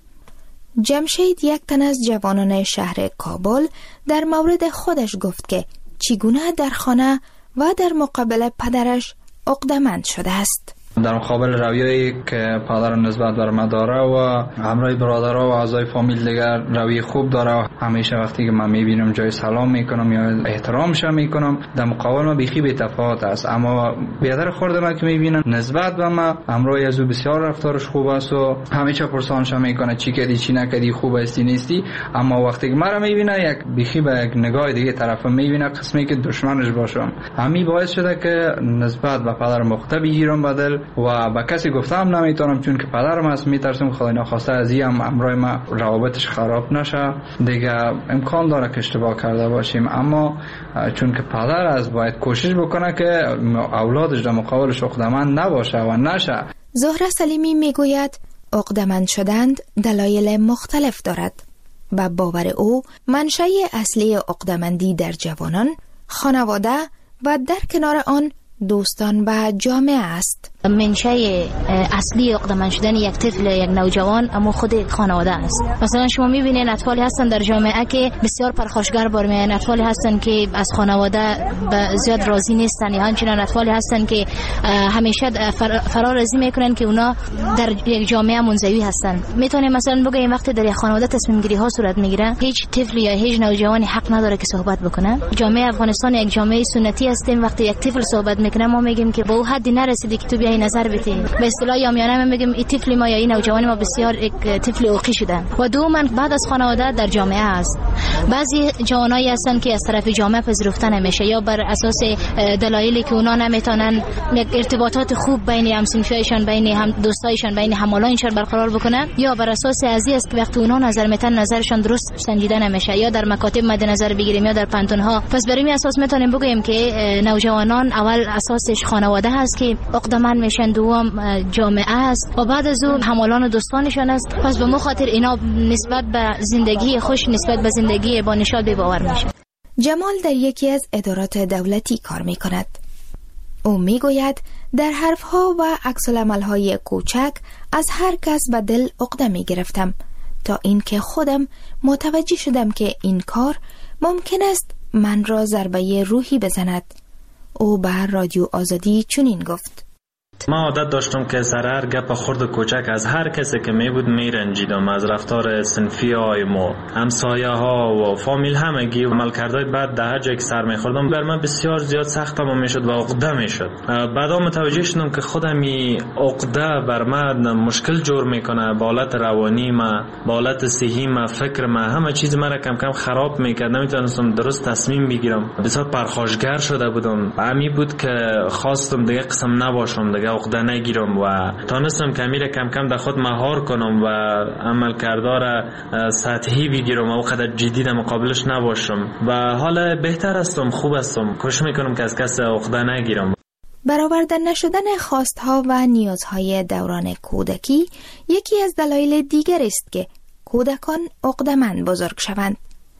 جمشید، یک تن از جوانان شهر کابل، در مورد خودش گفت که چگونه در خانه و در مقابل پدرش عقده‌مند شده است. در مقابل رویایی که پدر نسبت بر من داره و همراه برادرها و اعضای فامیل دیگر روی خوب داره و همیشه وقتی که من میبینم جای سلام میکنم یا احترامش میکنم، در مقابل من بیخی بی تفاوت است. اما بیادر خورده من که میبینم نسبت به من همراه از او بسیار رفتارش خوب است و همیشه پرسانش میکنه چی کردی چی نکردی، خوب استی نیستی. اما وقتی که مرا میبینه یک بیخی به یک نگاه دیگه طرف میبینه، قسمی که دشمنش باشم. همین باعث شده که نسبت به پدر مخته بگیرم بدل و با کسی گفتم نمیتونم، چون که پدرم است. میترسم خدای ناخواسته از این امرای ما روابطش خراب نشه، دیگه امکان داره که اشتباه کرده باشیم. اما چون که پدر است باید کوشش بکنه که اولادش در مقابلش عقده‌مند نباشه و نشه. زهره سلیمی میگوید عقده‌مند شدن دلایل مختلف دارد و باور او منشأ اصلی عقده‌مندی در جوانان خانواده و در کنار آن دوستان و جامعه است. منشأ اصلی عقده‌مند شدن یک طفل، یک نوجوان، اما خود خانواده است. مثلا شما می‌بینید اطفالی هستن در جامعه که بسیار پرخاشگر بار میان، اطفالی هستن که از خانواده زیاد راضی نیستن، یا همچنین اطفالی هستن که همیشه فرارزی میکنن که اونا در یک جامعه منزوی هستن. میتونیم مثلا بگیم وقتی در یک خانواده تصمیم گیری ها صورت میگیره، هیچ طفل یا هیچ نوجوانی حق نداره که صحبت بکنه. جامعه افغانستان یک جامعه سنتی هستیم. وقتی یک طفل صحبت میکنه ما میگیم که به اون حدی نرسیدی که تو بیای نظر بدی. به اصطلاح عامیانه میگیم این طفل ما یا این نوجوان ما بسیار یک طفل اوقی شدن. و دوما بعد از خانواده در جامعه است. بعضی جوانایی هستن که از طرف جامعه پذیرفته نمیشه، یا بر اساس دلایلی که اونا نمیتونن یک ارتباطات خوب بین همسنفیایشان، بین هم دوستایشان، بین همالایشان برقرار بکنن، یا بر اساس ازی است که وقتی اونا نظر میتن نظرشان درست سنجیده نمیشه، یا در مکاتب مد نظر بگیریم یا در پانتونها. پس بر این اساس میتونیم بگیم که نوجوانان اول اساسش خانواده هست که عقده‌مند میشن، دوم جامعه است و بعد از اون همالان و دوستانشان است. پس به خاطر اینا نسبت به زندگی خوش، نسبت به زندگی با نشاط بی‌باور میشه. جمال در یکی از ادارات دولتی کار میکند. او میگوید در حرفها و عکس‌العمل‌های کوچک از هر کس به دل عقده میگرفتم تا اینکه خودم متوجه شدم که این کار ممکن است من را ضربه روحی بزند. او به رادیو آزادی چنین گفت: ما عادت داشتم که سر هر گپ خرد و کوچک از هر کسی که می بود می رنجیدم، از رفتار صنفی های ما، همسایه ها و فامیل همگی و عملکردهای بد در هر جایی که سر می خوردم بر من بسیار زیاد سختم می شد و عقده می شد. بعدا متوجه شدم که خودم این عقده بر من مشکل جور میکنه، با حالت روانی ما، با حالت صحی ما، فکر ما، همه چیز مرا کم کم خراب میکرد. نمیتونستم درست تصمیم بگیرم، بسیار پرخاشگر شده بودم. همین بود که خواستم دیگه قسم نباشم، دیگه عقده نگیرم و تانستم کمی کم کم در خود مهار کنم و عمل کردار سطحی بگیرم و وقت جدی در مقابلش نباشم و حالا بهتر هستم، خوب هستم. کوشش میکنم که از کس عقده نگیرم. برآورده نشدن خواستها و نیازهای دوران کودکی یکی از دلایل دیگر است که کودکان عقده‌مند بزرگ شوند.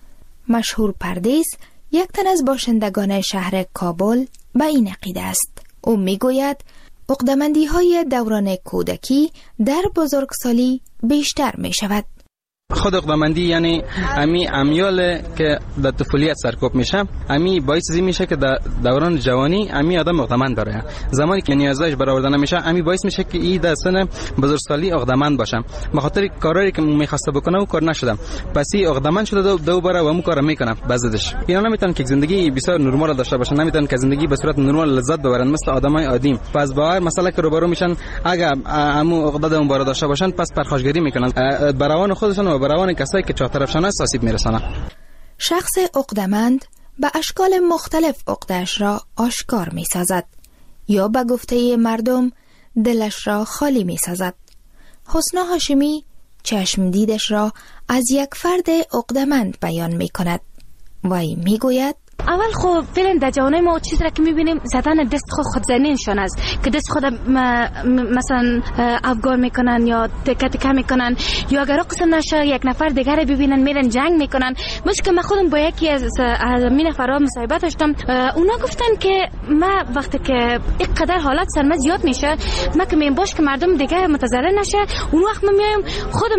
مشهور پردیس، یک تن از باشندگان شهر کابل، به این عقیده است. او میگوید عقده‌مندی‌های دوران کودکی در بزرگسالی بیشتر می شود. خود عقده‌مندی یعنی امی امیال که در طفولیت سرکوب میشه، امی باعث میشه که در دوران جوانی امی آدم عقده‌مند بره. زمانی که نیازش برآورده نمیشه امی باعث میشه که این در سن بزرگسالی عقده‌مند باشه، به خاطر کاری که میخواسته بکنه و کار نشده، پس این عقده‌مند شده دوباره و اون کارو میکنه. بعضیش اینا نمیتونن که زندگی بسیار نرمال داشته باشن، نمیتونن که زندگی به صورت نرمال لذت ببرن مثل آدمای عادی. پس با هر مسئله که روبرو میشن اگه امو عقده اون بار داشته باشن پس پرخاشگری میکنن، بروان خودشون و بروان کسایی که چهار طرفشان است آسیب میرسانه. شخص عقده‌مند به اشکال مختلف عقده‌اش را آشکار می سازد یا به گفته مردم دلش را خالی می سازد. حسنا هاشمی چشم دیدش را از یک فرد عقده‌مند بیان می کند. وی می گوید اول خب فعلا در جوانای ما چیزی را که میبینیم زدن دست خودزنی نشان است که دست خود مثلا افگار میکنن یا تکه تکه میکنن یا اگر قسم نشه یک نفر دیگر رو ببینن میرن جنگ میکنن. مشکل من خودم با یکی از می نفرها مصاحبه داشتم، اونا گفتن که ما وقتی که اینقدر حالت سرما زیاد میشه ما که میگم باش که مردم دیگه متضرر نشه، اون وقت من میایم خودم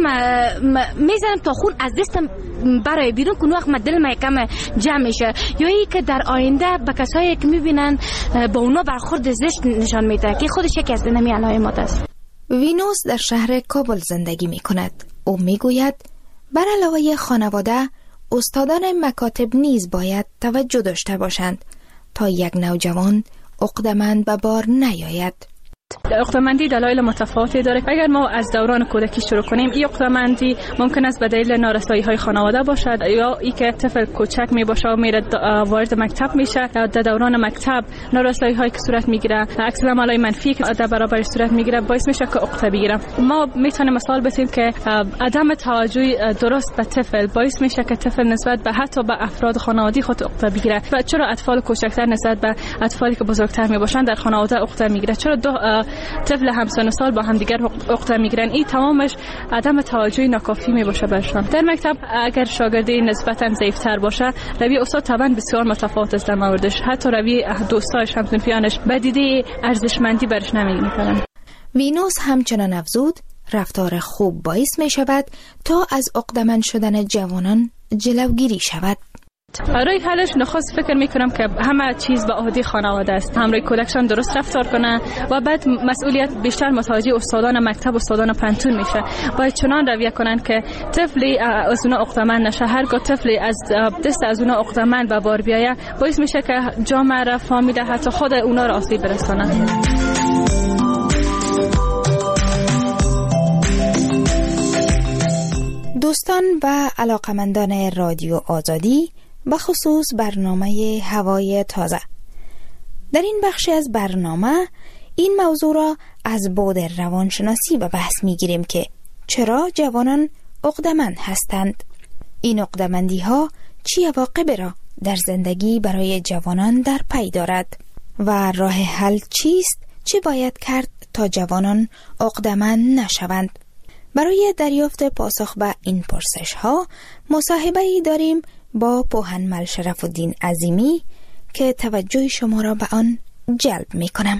میزنم تا خون از دستم برای بیرون اون وقت دل من کم جمع میشه. یا ای که در آینده به کسایی که میبینن با اونا برخورد زشت نشان میده که خودش یکی از نمی علائمات است. وینوس در شهر کابل زندگی میکند. او میگوید بر علاوه خانواده استادان مکاتب نیز باید توجه داشته باشند تا یک نوجوان عقده‌مند به بار نیاید. عقده‌مندی دلایل متفاوتی داره. اگر ما از دوران کودکی شروع کنیم، این عقده‌مندی ممکن است به دلیل نارسایی‌های خانواده باشد یا ای که طفل کوچک میباشه و میره وارد مکتب میشه، در دوران مکتب نارسایی‌هایی که صورت میگیره، عکس العمل‌های منفی که در برابر صورت میگیره باعث میشه که عقده بگیره. ما میتونیم مثال بزنیم که عدم توجه درست به طفل باعث میشه که طفل نسبت به حتی به افراد خانوادگی خود عقده بگیره. و چرا اطفال کوچکتر نسبت به اطفالی که بزرگتر میباشن در خانواده عقده میگیره؟ چرا دو طفل همسن سال با هم دیگر عقده میگیرن؟ این تمامش عدم توجه ناکافی میباشه برشان. در مکتب اگر شاگردی نسبتا ضعیف‌تر باشه، روی استاد طبعا بسیار متفاوت است در موردش. حتی روی دوستایش همسنفیانش به دیده ارزشمندی برش نمی‌کنن. وینوس همچنان افزود رفتار خوب باعث می شود تا از عقده‌مند شدن جوانان جلوگیری شود. برای حلش نخست فکر میکنم که همه چیز به عهده خانواده است. همراه کودکشان درست رفتار کنه و بعد مسئولیت بیشتر متوجه استادان مکتب، استادان پنتون میشه. باید چنان رویه کنن که طفلی از اونا عقده‌مند نشه. هرگاه طفلی از دست از اونا عقده‌مند به بار بیایه باعث میشه که جامعه را، فامیل، حتی خود اونا را آسیب برسانه. دوستان و علاقمندان رادیو آزادی، به خصوص برنامه هوای تازه، در این بخش از برنامه این موضوع را از بعد روانشناسی به بحث می گیریم که چرا جوانان عقده‌مند هستند. این عقده‌مندی ها چی عواقبی را در زندگی برای جوانان در پی دارد و راه حل چیست؟ چی باید کرد تا جوانان عقده‌مند نشوند؟ برای دریافت پاسخ به این پرسش ها مصاحبه‌ای داریم با پوهنمل شرف‌الدین عظیمی که توجه شما را به آن جلب می کنم.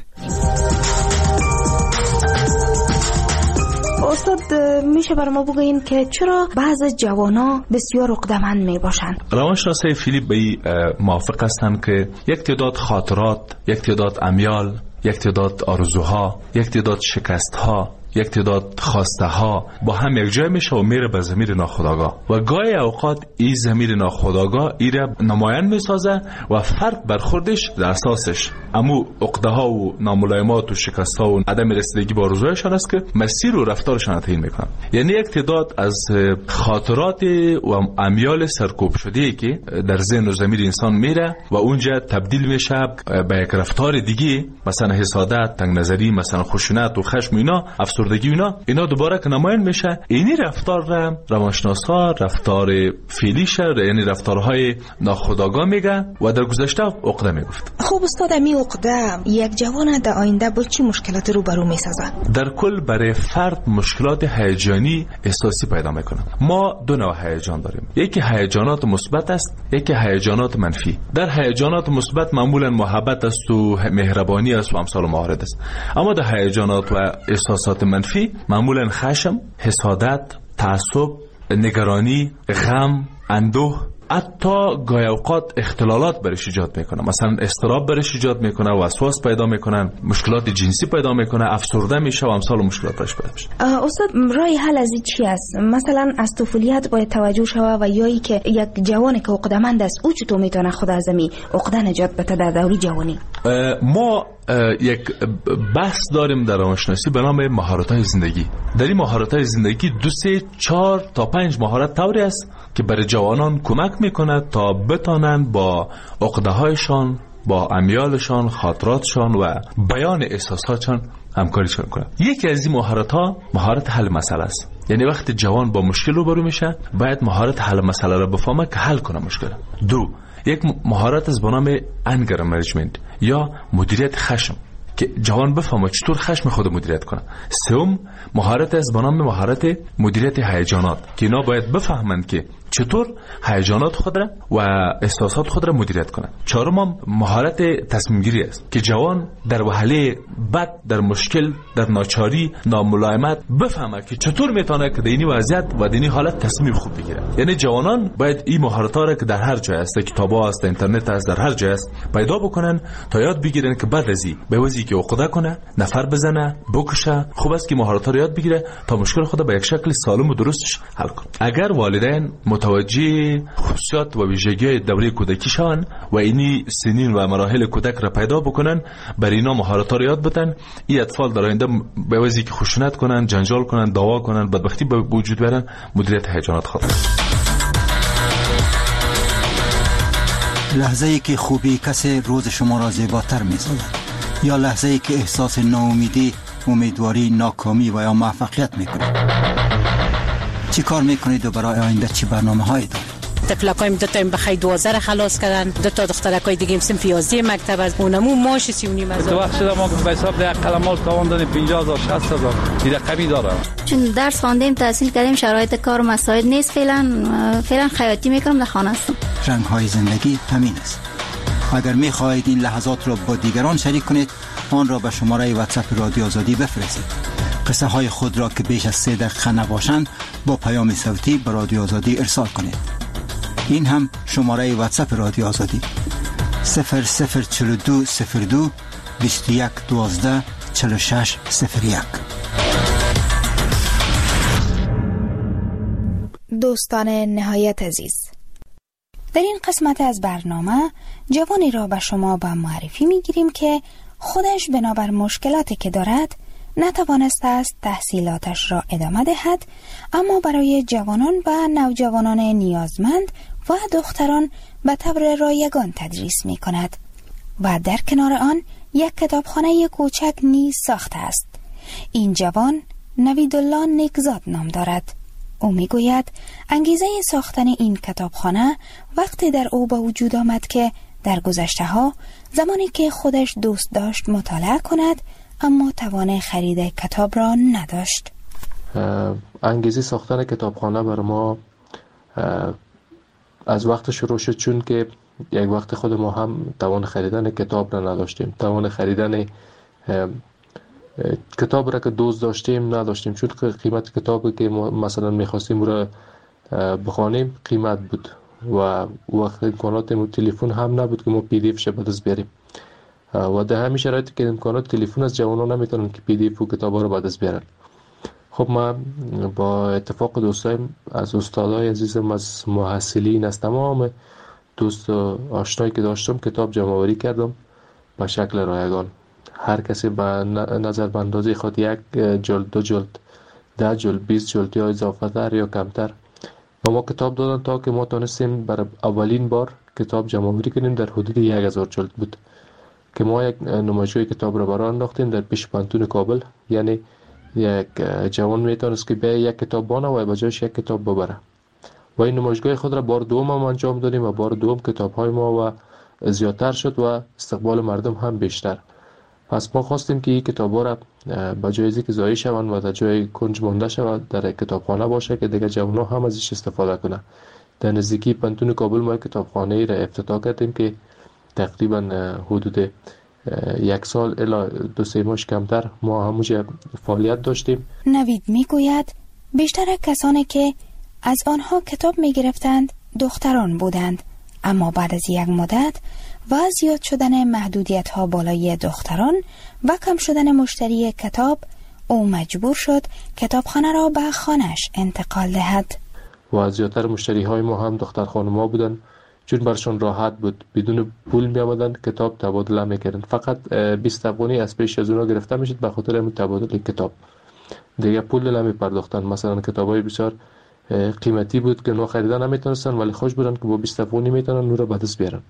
استاد میشه بر ما بگوین که چرا بعض جوانا بسیار عقده‌مند می باشند؟ روانشناسای فیلیپ به موافق هستند که یک تعداد خاطرات، یک تعداد امیال، یک تعداد آرزوها، یک تعداد شکستها، یک تعداد خواسته ها با هم یک جای میشه و میره به ضمیر ناخودآگاه و گاهی اوقات این ضمیر ناخودآگاه ایره نمایان میسازه و فرد برخوردش در اساسش امو عقده ها و ناملایمات و شکست ها و عدم رسیدگی با آرزوهایشان است که مسیر و رفتارشان تعیین میکنن. یعنی یک تعداد از خاطرات و امیال سرکوب شده که در ذهن و ضمیر انسان میره و اونجا تبدیل میشه به یک رفتار دیگه، مثلا حسادت، تنگ نظری، مثلا خشونت و خشم، اینا اینا دوباره که نمایان میشه. اینی رفتار را روانشناسا رفتار فعلیش، یعنی رفتارهای ناخودآگاه میگه و در گذشته عقده میگفت. خب استاد، می عقده یک جوان در آینده با چی مشکلاتی روبرو میسازه؟ در کل برای فرد مشکلات هیجانی احساسی پیدا میکنه. ما دو نوع هیجان داریم، یکی هیجانات مثبت است، یکی هیجانات منفی. در هیجانات مثبت معمولا محبت است و مهربانی است و امثال موارد است، اما در هیجانات و احساسات منفی معمولا خشم، حسادت، تعصب، نگرانی، غم، اندوه، حتی گاهی اوقات اختلالات برش ایجاد میکنه. مثلا اضطراب برش ایجاد میکنه، وسواس پیدا میکنن، مشکلات جنسی پیدا میکنه، افسرده میشه و امثال مشکلات برش پیدا میشه. استاد، راه حل از این چی است؟ مثلا از طفولیت باید توجه شوه و یایی که یک جوانی که عقده‌مند است او چطور میتونه خود از می عقده نجات بده در دوره جوانی؟ ما یک بحث داریم در روانشناسی به نام مهارت‌های زندگی. در این مهارت‌های زندگی 2 3 4 تا 5 مهارت طوری است که برای جوانان کمک می‌کند تا بتانند با عقده‌هایشان، با امیالشان، خاطراتشان و بیان احساساتشان همکاری کنند. یکی از این مهارت‌ها مهارت حل مسئله است. یعنی وقتی جوان با مشکل روبرو میشه باید مهارت حل مسئله را بفهمه که حل کنه مشکل. 2 یک مهارت از به نام انگر منیجمنت یا مدیریت خشم که جوان بفهمه چطور خشم خود مدیریت کنه. 3 مهارت از به نام مهارت مدیریت هیجانات که اینا باید بفهمند که چطور هیجانات خود را و احساسات خود را مدیریت کنند. 4 مهارت تصمیم گیری است که جوان در وهله بد، در مشکل، در ناچاری، ناملایمت بفهمه که چطور میتونه که در این وضعیت و در این حالت تصمیم خوب بگیره. یعنی جوانان باید این مهارت‌ها را که در هر جای است، کتاب‌ها است، اینترنت است، در هر جای است پیدا بکنن تا یاد بگیرن که بعد از این به وضعی که عقده کنه، نفر بزنه، بکشه، خوب است که مهارت‌ها را یاد بگیره تا مشکل خود به یک شکل سالم و درستش حل کنه. اگر والدین متوجه خصوصیات و ویژگی‌های دوره کودکی شوند و اینی سنین و مراحل کودک را پیدا بکنن، بر اینا مهارت‌ها را یاد بدن، این اطفال در آینده به وجهی که خشونت کنن، جنجال کنن، دعوا کنن، بدبختی به وجود بیارن، مدیریت هیجانات خود. لحظه‌ای که خوبی کسی روز شما را زیباتر می‌سازد یا لحظه‌ای که احساس ناامیدی، امیدواری، ناکامی و یا موفقیت می‌کنید. چی کار میکنید و برای آینده چی برنامه‌هایی دارید؟ تفلکایم 2 تا بخای 12 خلاص کردن، 2 تا دخترکای دیگه صنف 11 مکتب از اونمو ماش 3.5 هزار. تو وقت شده ما به حساب یک قلمال تاوان دادیم 50000 60000 دیگه کمی داره. چون درس خواندیم، تحصیل کردیم، شرایط کار مساعد نیست، فعلا خیاطی میکنم، در خانه هستم. رنگ‌های زندگی همین است. اگر می‌خواهید این لحظات را با دیگران شریک کنید، آن را به شماره واتساپ رادیو آزادی بفرستید. قصه های خود را که بیش از 3 دقیقه نباشند با پیام صوتی به رادیو آزادی ارسال کنید. این هم شماره واتساپ رادیو آزادی 004202 2112 4601. دوستان نهایت عزیز، در این قسمت از برنامه جوانی را به شما به معرفی میگیریم که خودش بنابر مشکلاتی که دارد نتوانسته است تحصیلاتش را ادامه دهد، اما برای جوانان و نوجوانان نیازمند و دختران به طور رایگان تدریس می کند و در کنار آن یک کتابخانه کوچک نیز ساخته است. این جوان نویدالله نیکزاد نام دارد. او می گوید انگیزه ساختن این کتابخانه وقتی در او به وجود آمد که در گذشته ها زمانی که خودش دوست داشت مطالعه کند اما توان خرید کتاب را نداشت. انگیزه ساختن کتابخانه بر ما از وقت شروع شد، چون که یک وقت خود ما هم توان خریدن کتاب را نداشتیم، توان خریدن کتاب را که دوست داشتیم نداشتیم، چون قیمت کتابی که ما مثلا می‌خواستیم را بخوانیم قیمت بود و وقت امکانات تلفن هم نبود که ما پی دی اف ش به دست بیاریم و در همین شرایطی که امکانات تلفن از جوانان نمیتونن که پی دی اف و کتابا رو به دست بیارن. خب ما با اتفاق دوستایم از استادای عزیزم، از محصلین، از تمام دوست و آشنایی که داشتم کتاب جمع آوری کردم به شکل رایگان. هر کسی به نظر به اندازه خود 1 جلد، 2 جلد، 10 جلد، 20 جلد یا اضافه تر یا کمتر و ما کتاب دادن تا که ما تونستیم برای اولین بار کتاب جمع آوری کنیم. در حدود 1000 جلد بود که ما یک نمایشگاه کتاب را برای انداختیم در پیش پانتون کابل. یعنی یک جوان میتونست که به یک کتاب بانه و به جایش یک کتاب ببره و این نمایشگاه خود را بار دوم هم انجام دادیم و بار دوم کتاب های ما و زیادتر شد و استقبال مردم هم بیشتر. پس ما خواستیم که این کتاب ها را به جای از اینکه ضایع شوند و در جای کنج مانده شود در کتابخانه باشه که دیگه جوان ها هم ازش استفاده کنه. در نزدیکی پانتون کابل ما کتابخانه را افتتاح کردیم که تقریبا حدود 1 سال الی 2-3 ماه کمتر ما همونجا فعالیت داشتیم. نوید میگوید بیشتر کسانی که از آنها کتاب میگرفتند دختران بودند، اما بعد از یک مدت و زیاد شدن محدودیت ها بالای دختران و کم شدن مشتری کتاب، او مجبور شد کتابخانه را به خانه‌اش انتقال دهد. و زیادتر مشتری های ما هم دختر خانم‌ها بودن چون برشون راحت بود، بدون پول می آمدن کتاب تبادله میکردن. فقط 20 افغانی از پیش از اونا گرفته میشد به خاطر همین تبادل کتاب، دیگه پول نمی پرداختن. مثلا کتابای بسیار قیمتی بود که نو خریدن نمیتونستن، ولی خوش بودن که با 20 افغانی میتونن نو رو به دست بیارن.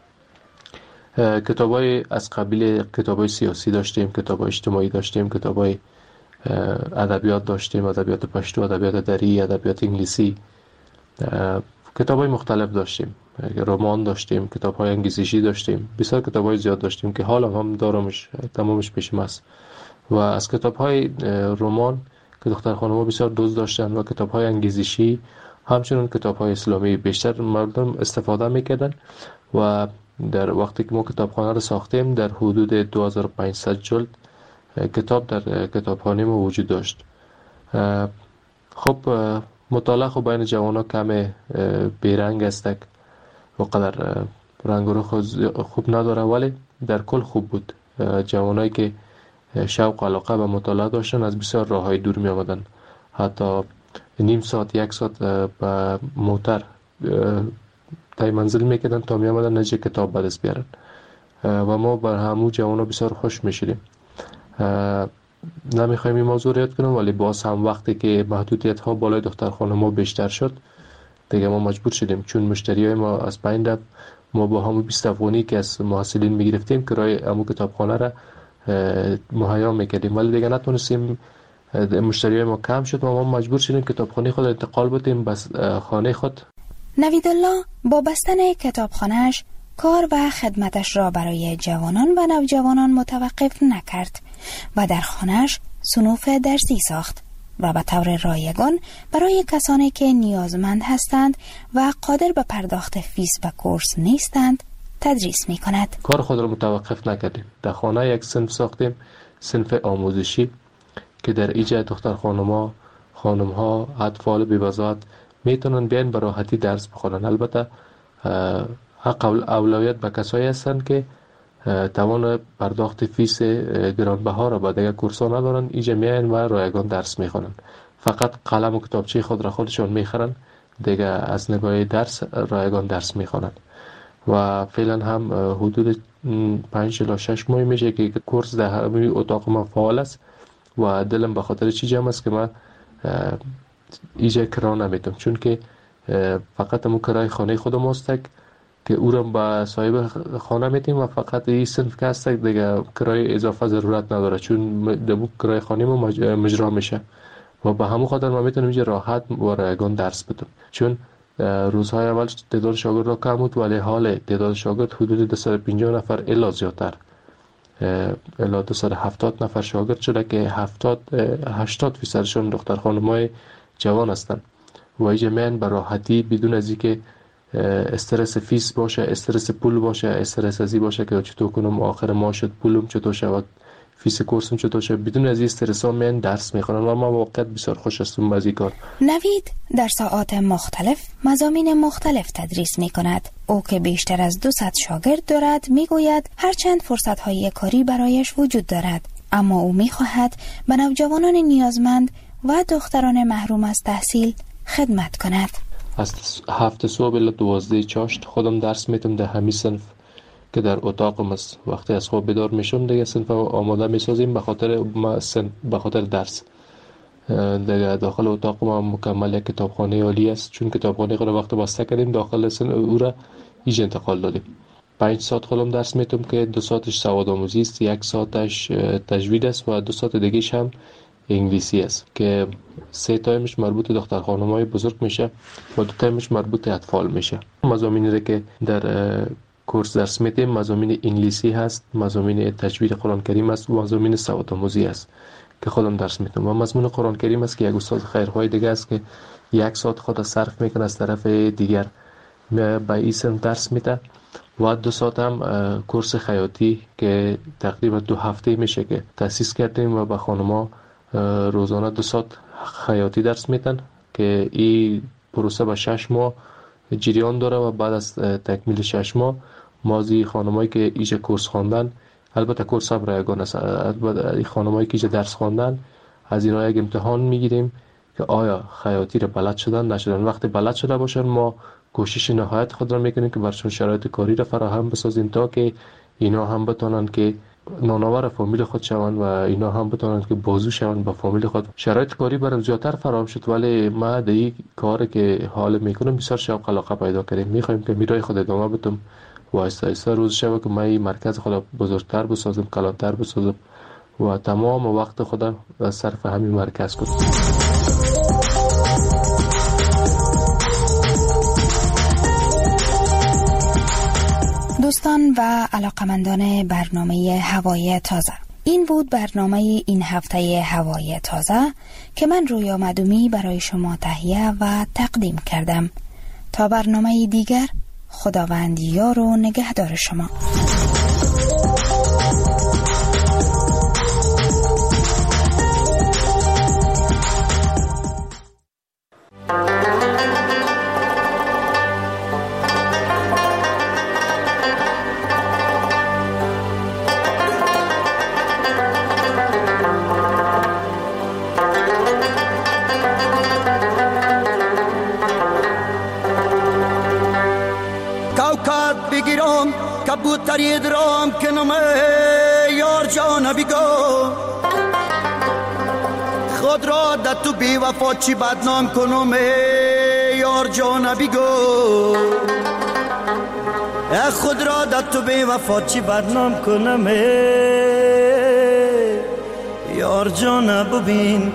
کتابای از قبیل کتابای سیاسی داشتیم، کتابای اجتماعی داشتیم، کتابای ادبیات داشتیم، ادبیات پشتو، ادبیات دری، ادبیات انگلیسی، کتابای مختلف داشتیم، رمان داشتیم، کتاب‌های انگیزشی داشتیم، بسیار کتاب‌های زیاد داشتیم که حالا هم دارمش، تمامش پیشم است. و از کتاب‌های رمان که دختر خانم‌ها بسیار دوست داشتن و کتاب‌های انگیزشی، همچنین کتاب‌های اسلامی بیشتر مردم استفاده می‌کردن. و در وقتی که ما کتابخانه رو ساختیم در حدود 2500 جلد کتاب در کتابخانه ما وجود داشت. خب مطالعه خب بین جوان‌ها کم بیرنگ است، وقدر رنگ رو خوب نداره، ولی در کل خوب بود. جوانایی که شوق و علاقه به مطالعه داشتن از بسیار راههای دور می آمدن، حتی نیم ساعت 1 ساعت به موتر تای منزل میکردن تا می آمدن نجه کتاب به دست بیارن و ما بر همو جوانا بسیار خوش میشدیم. نمیخوایم این موضوع رو یاد کنم، ولی باز هم وقتی که محدودیت ها بالای دخترخانه ما بیشتر شد دیگه ما مجبور شدیم، چون مشتری های ما از بین رفت. ما با همون 20 افغانی که از محصلین میگرفتیم کرایه همون کتابخانه را مهیا میکردیم، ولی دیگه نتونستیم، مشتری های ما کم شد و ما مجبور شدیم کتابخانه خود انتقال بدیم بس خانه خود. نویدالله با بستن کتابخانه‌اش کار و خدمتش را برای جوانان و نوجوانان متوقف نکرد و در خانه‌اش صنوف درسی ساخت و به طور رایگان برای کسانی که نیازمند هستند و قادر به پرداخت فیس و کورس نیستند تدریس می کند. کار خود را متوقف نکردیم. در خانه یک صنف ساختیم، صنف آموزشی که در ایجا دختر خانم‌ها اطفال بی‌وضاحت میتونن بیان به راحتی درس بخونن. البته اولویت به کسایی هستند که توان پرداخت فیس گرانبها را با دیگر کورس‌ها ندارن، اینجا میان و رایگان درس میخونن. فقط قلم و کتابچه خود را خودشون میخرن، دیگه از نگاه درس رایگان درس میخونن. و فعلا هم حدود 5 تا 6 ماه میشه که کورس در همین اتاق ما فعال است و دلم به خاطر چی جمع است که من اینجا کرا نمیتونم، چون که فقط همون کرای خانه خودم است که او را با صاحب خانه میتیم و فقط این صنف که هست دیگه کرای اضافه ضرورت نداره، چون دمو کرای خانه ما مجرا میشه و به همون خاطر ما میتونیم اینجا راحت و رایگان درس بدیم. چون روزهای اول تعداد شاگرد را کم بود، ولی حال تعداد شاگرد حدود 250 نفر الا زیادتر، الا 270 نفر شاگرد شده که 80% دختر خانم‌های جوان هستند و اینجا میان به راحتی بدون از اینکه استرس فیس باشه، استرس پول باشه، استرس ازی باشه که چطور کنم آخر ماه شد پولم چطور شود، فیس کورسم چطور شد، بدون از این استرس ها میان درس میخونن و ما واقعا بسیار خوش هستم از این کار. نوید در ساعات مختلف مضامین مختلف تدریس میکند. او که بیشتر از 200 شاگرد دارد میگوید هرچند فرصت های کاری برایش وجود دارد، اما او میخواهد به نوجوانان نیازمند و دختران محروم از تحصیل خدمت کند. از 7 صبح الی 12 چاشت خودم درس میتم در همین صنف که در اتاقم است. وقتی از خواب بیدار میشم دیگه صنف آماده میسازیم به خاطر درس. دیگه داخل اتاق ما مکمل یک کتابخانه عالی است، چون کتابخانه خود وقت بسته کردیم داخل او را ایج انتقال دادیم. 5 ساعت خودم درس میتم که 2 ساعتش سواد آموزی است، 1 ساعتش تجوید است و 2 ساعت دیگه هم انگلیسی است که 3 تایمش مربوط دختر خانم‌های بزرگ میشه و 2 تایمش مربوط اطفال میشه. مضامینی را که در کورس درس میدیم مضامین انگلیسی هست، مضامین تجوید قرآن کریم است و مضامین سواد آموزی است که خودم درس میدم. و مضمون قرآن کریم است که یک استاد خیرهای دیگه است که 1 ساعت خود صرف میکنه از طرف دیگر به این صنف درس میده و 2 ساعت هم کورس خیاطی که تقریبا 2 هفته میشه که تأسیس کردیم و به خانم‌ها روزانه 2 ساعت خیاطی درس میدن که این پروسه به 6 ماه جریان داره و بعد از تکمیل 6 ماه مازی خانمایی که ایجا کورس خواندن، البته کورس هم رایگان است، البته خانمایی که ایجا درس خواندن از اینا یک امتحان میگیریم که آیا خیاطی رو بلد شدن نشدن. وقتی بلد شده باشن ما کوشش نهایت خود را میکنیم که برشون شرایط کاری را فراهم بسازیم تا که اینا هم بتونن که نانآور فامیل خود شوند و اینا هم بتونن که بازو شوند با فامیل خود. شرایط کاری برام زیادتر فراهم شد، ولی ما در این کاری که حال میکنم بسیار شوق علاقه پیدا کردیم. میخوایم که میرای خود ادامه بدم و آهسته روز شب که من مرکز خود بزرگتر بسازم، کلانتر بسازم و تمام وقت خودم صرف همین مرکز کنم. دوستان و علاقمندان برنامه هوای تازه، این بود برنامه این هفته هوای تازه که من رویا معدومی برای شما تهیه و تقدیم کردم. تا برنامه دیگر، خداوند یار و نگهدار شما. کبوتری درام کنم یار جان بگو، خود را در تو بی وفا چی بدنام کنم یار جان بگو، خود را در تو بی وفا چی بدنام کنم یار جان ببین.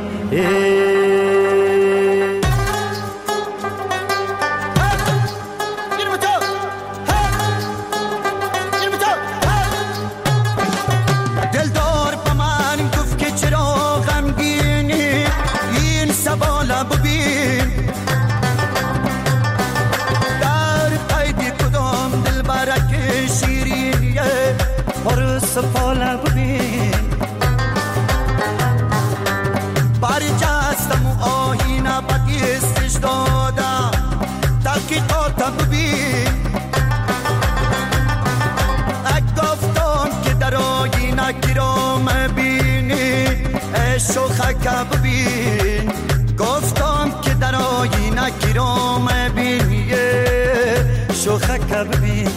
سفاله ببین برجستم و آهینه بگیستش دادم تحقیقات ببین، گفتم که در آهینه کرام بینی شوخک ببین، گفتم که در آهینه کرام بینی شوخک ببین.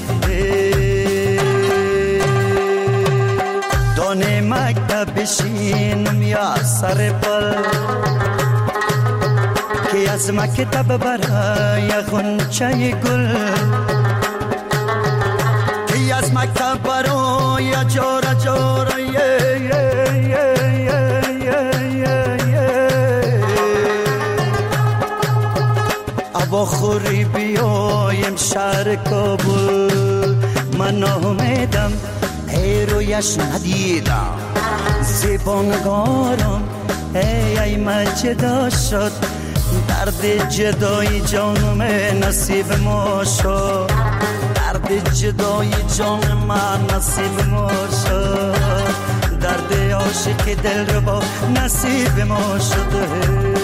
دانه مکتب بشینم یا سر پل که از مکتب برای غنچه گل، که از مکتب برای جاره جاره ابا خوری بیایم شهر کابل، من امیدم رویش ندیدم زیبانگارم ای من جدا شد، درد جدای جانم نصیب ما شد، درد جدای جان من نصیب ما شد، درد عاشق دل رو با نصیب ما شده.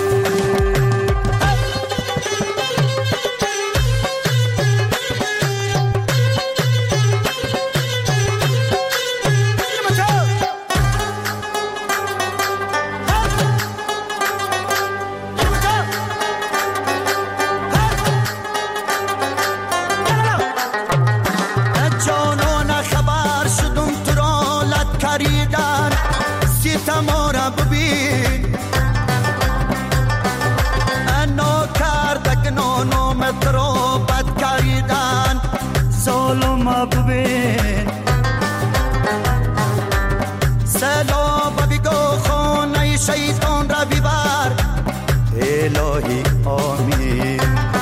الهی آمین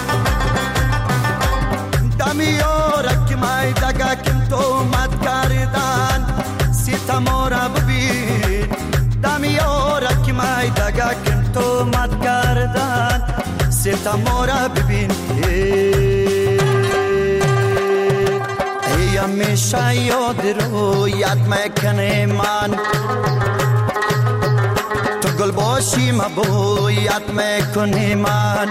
دمیارک مای دگکم تو مد کردن ستما را ببین، دمیارک مای دگکم تو مد کردن ستما را ببین. ای همیشه یاد رو یاد میکنه من، گل باشی مبویت میکنی من،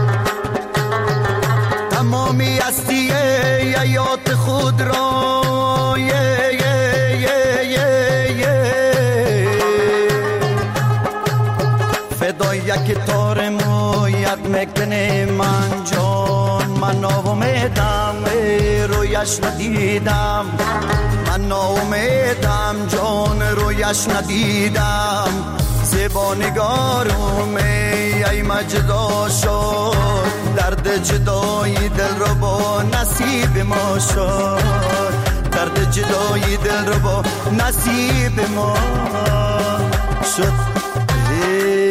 تمامی هستی یاد خود را فدای یک تار مویت میکنی من جان من ناامیدم رویش ندیدم، من ناامیدم جان رویش ندیدم. زیبا نگارم ای مجدا شد، درد جدایی دل رو با نصیب ما شد، درد جدایی دل رو با نصیب ما شد.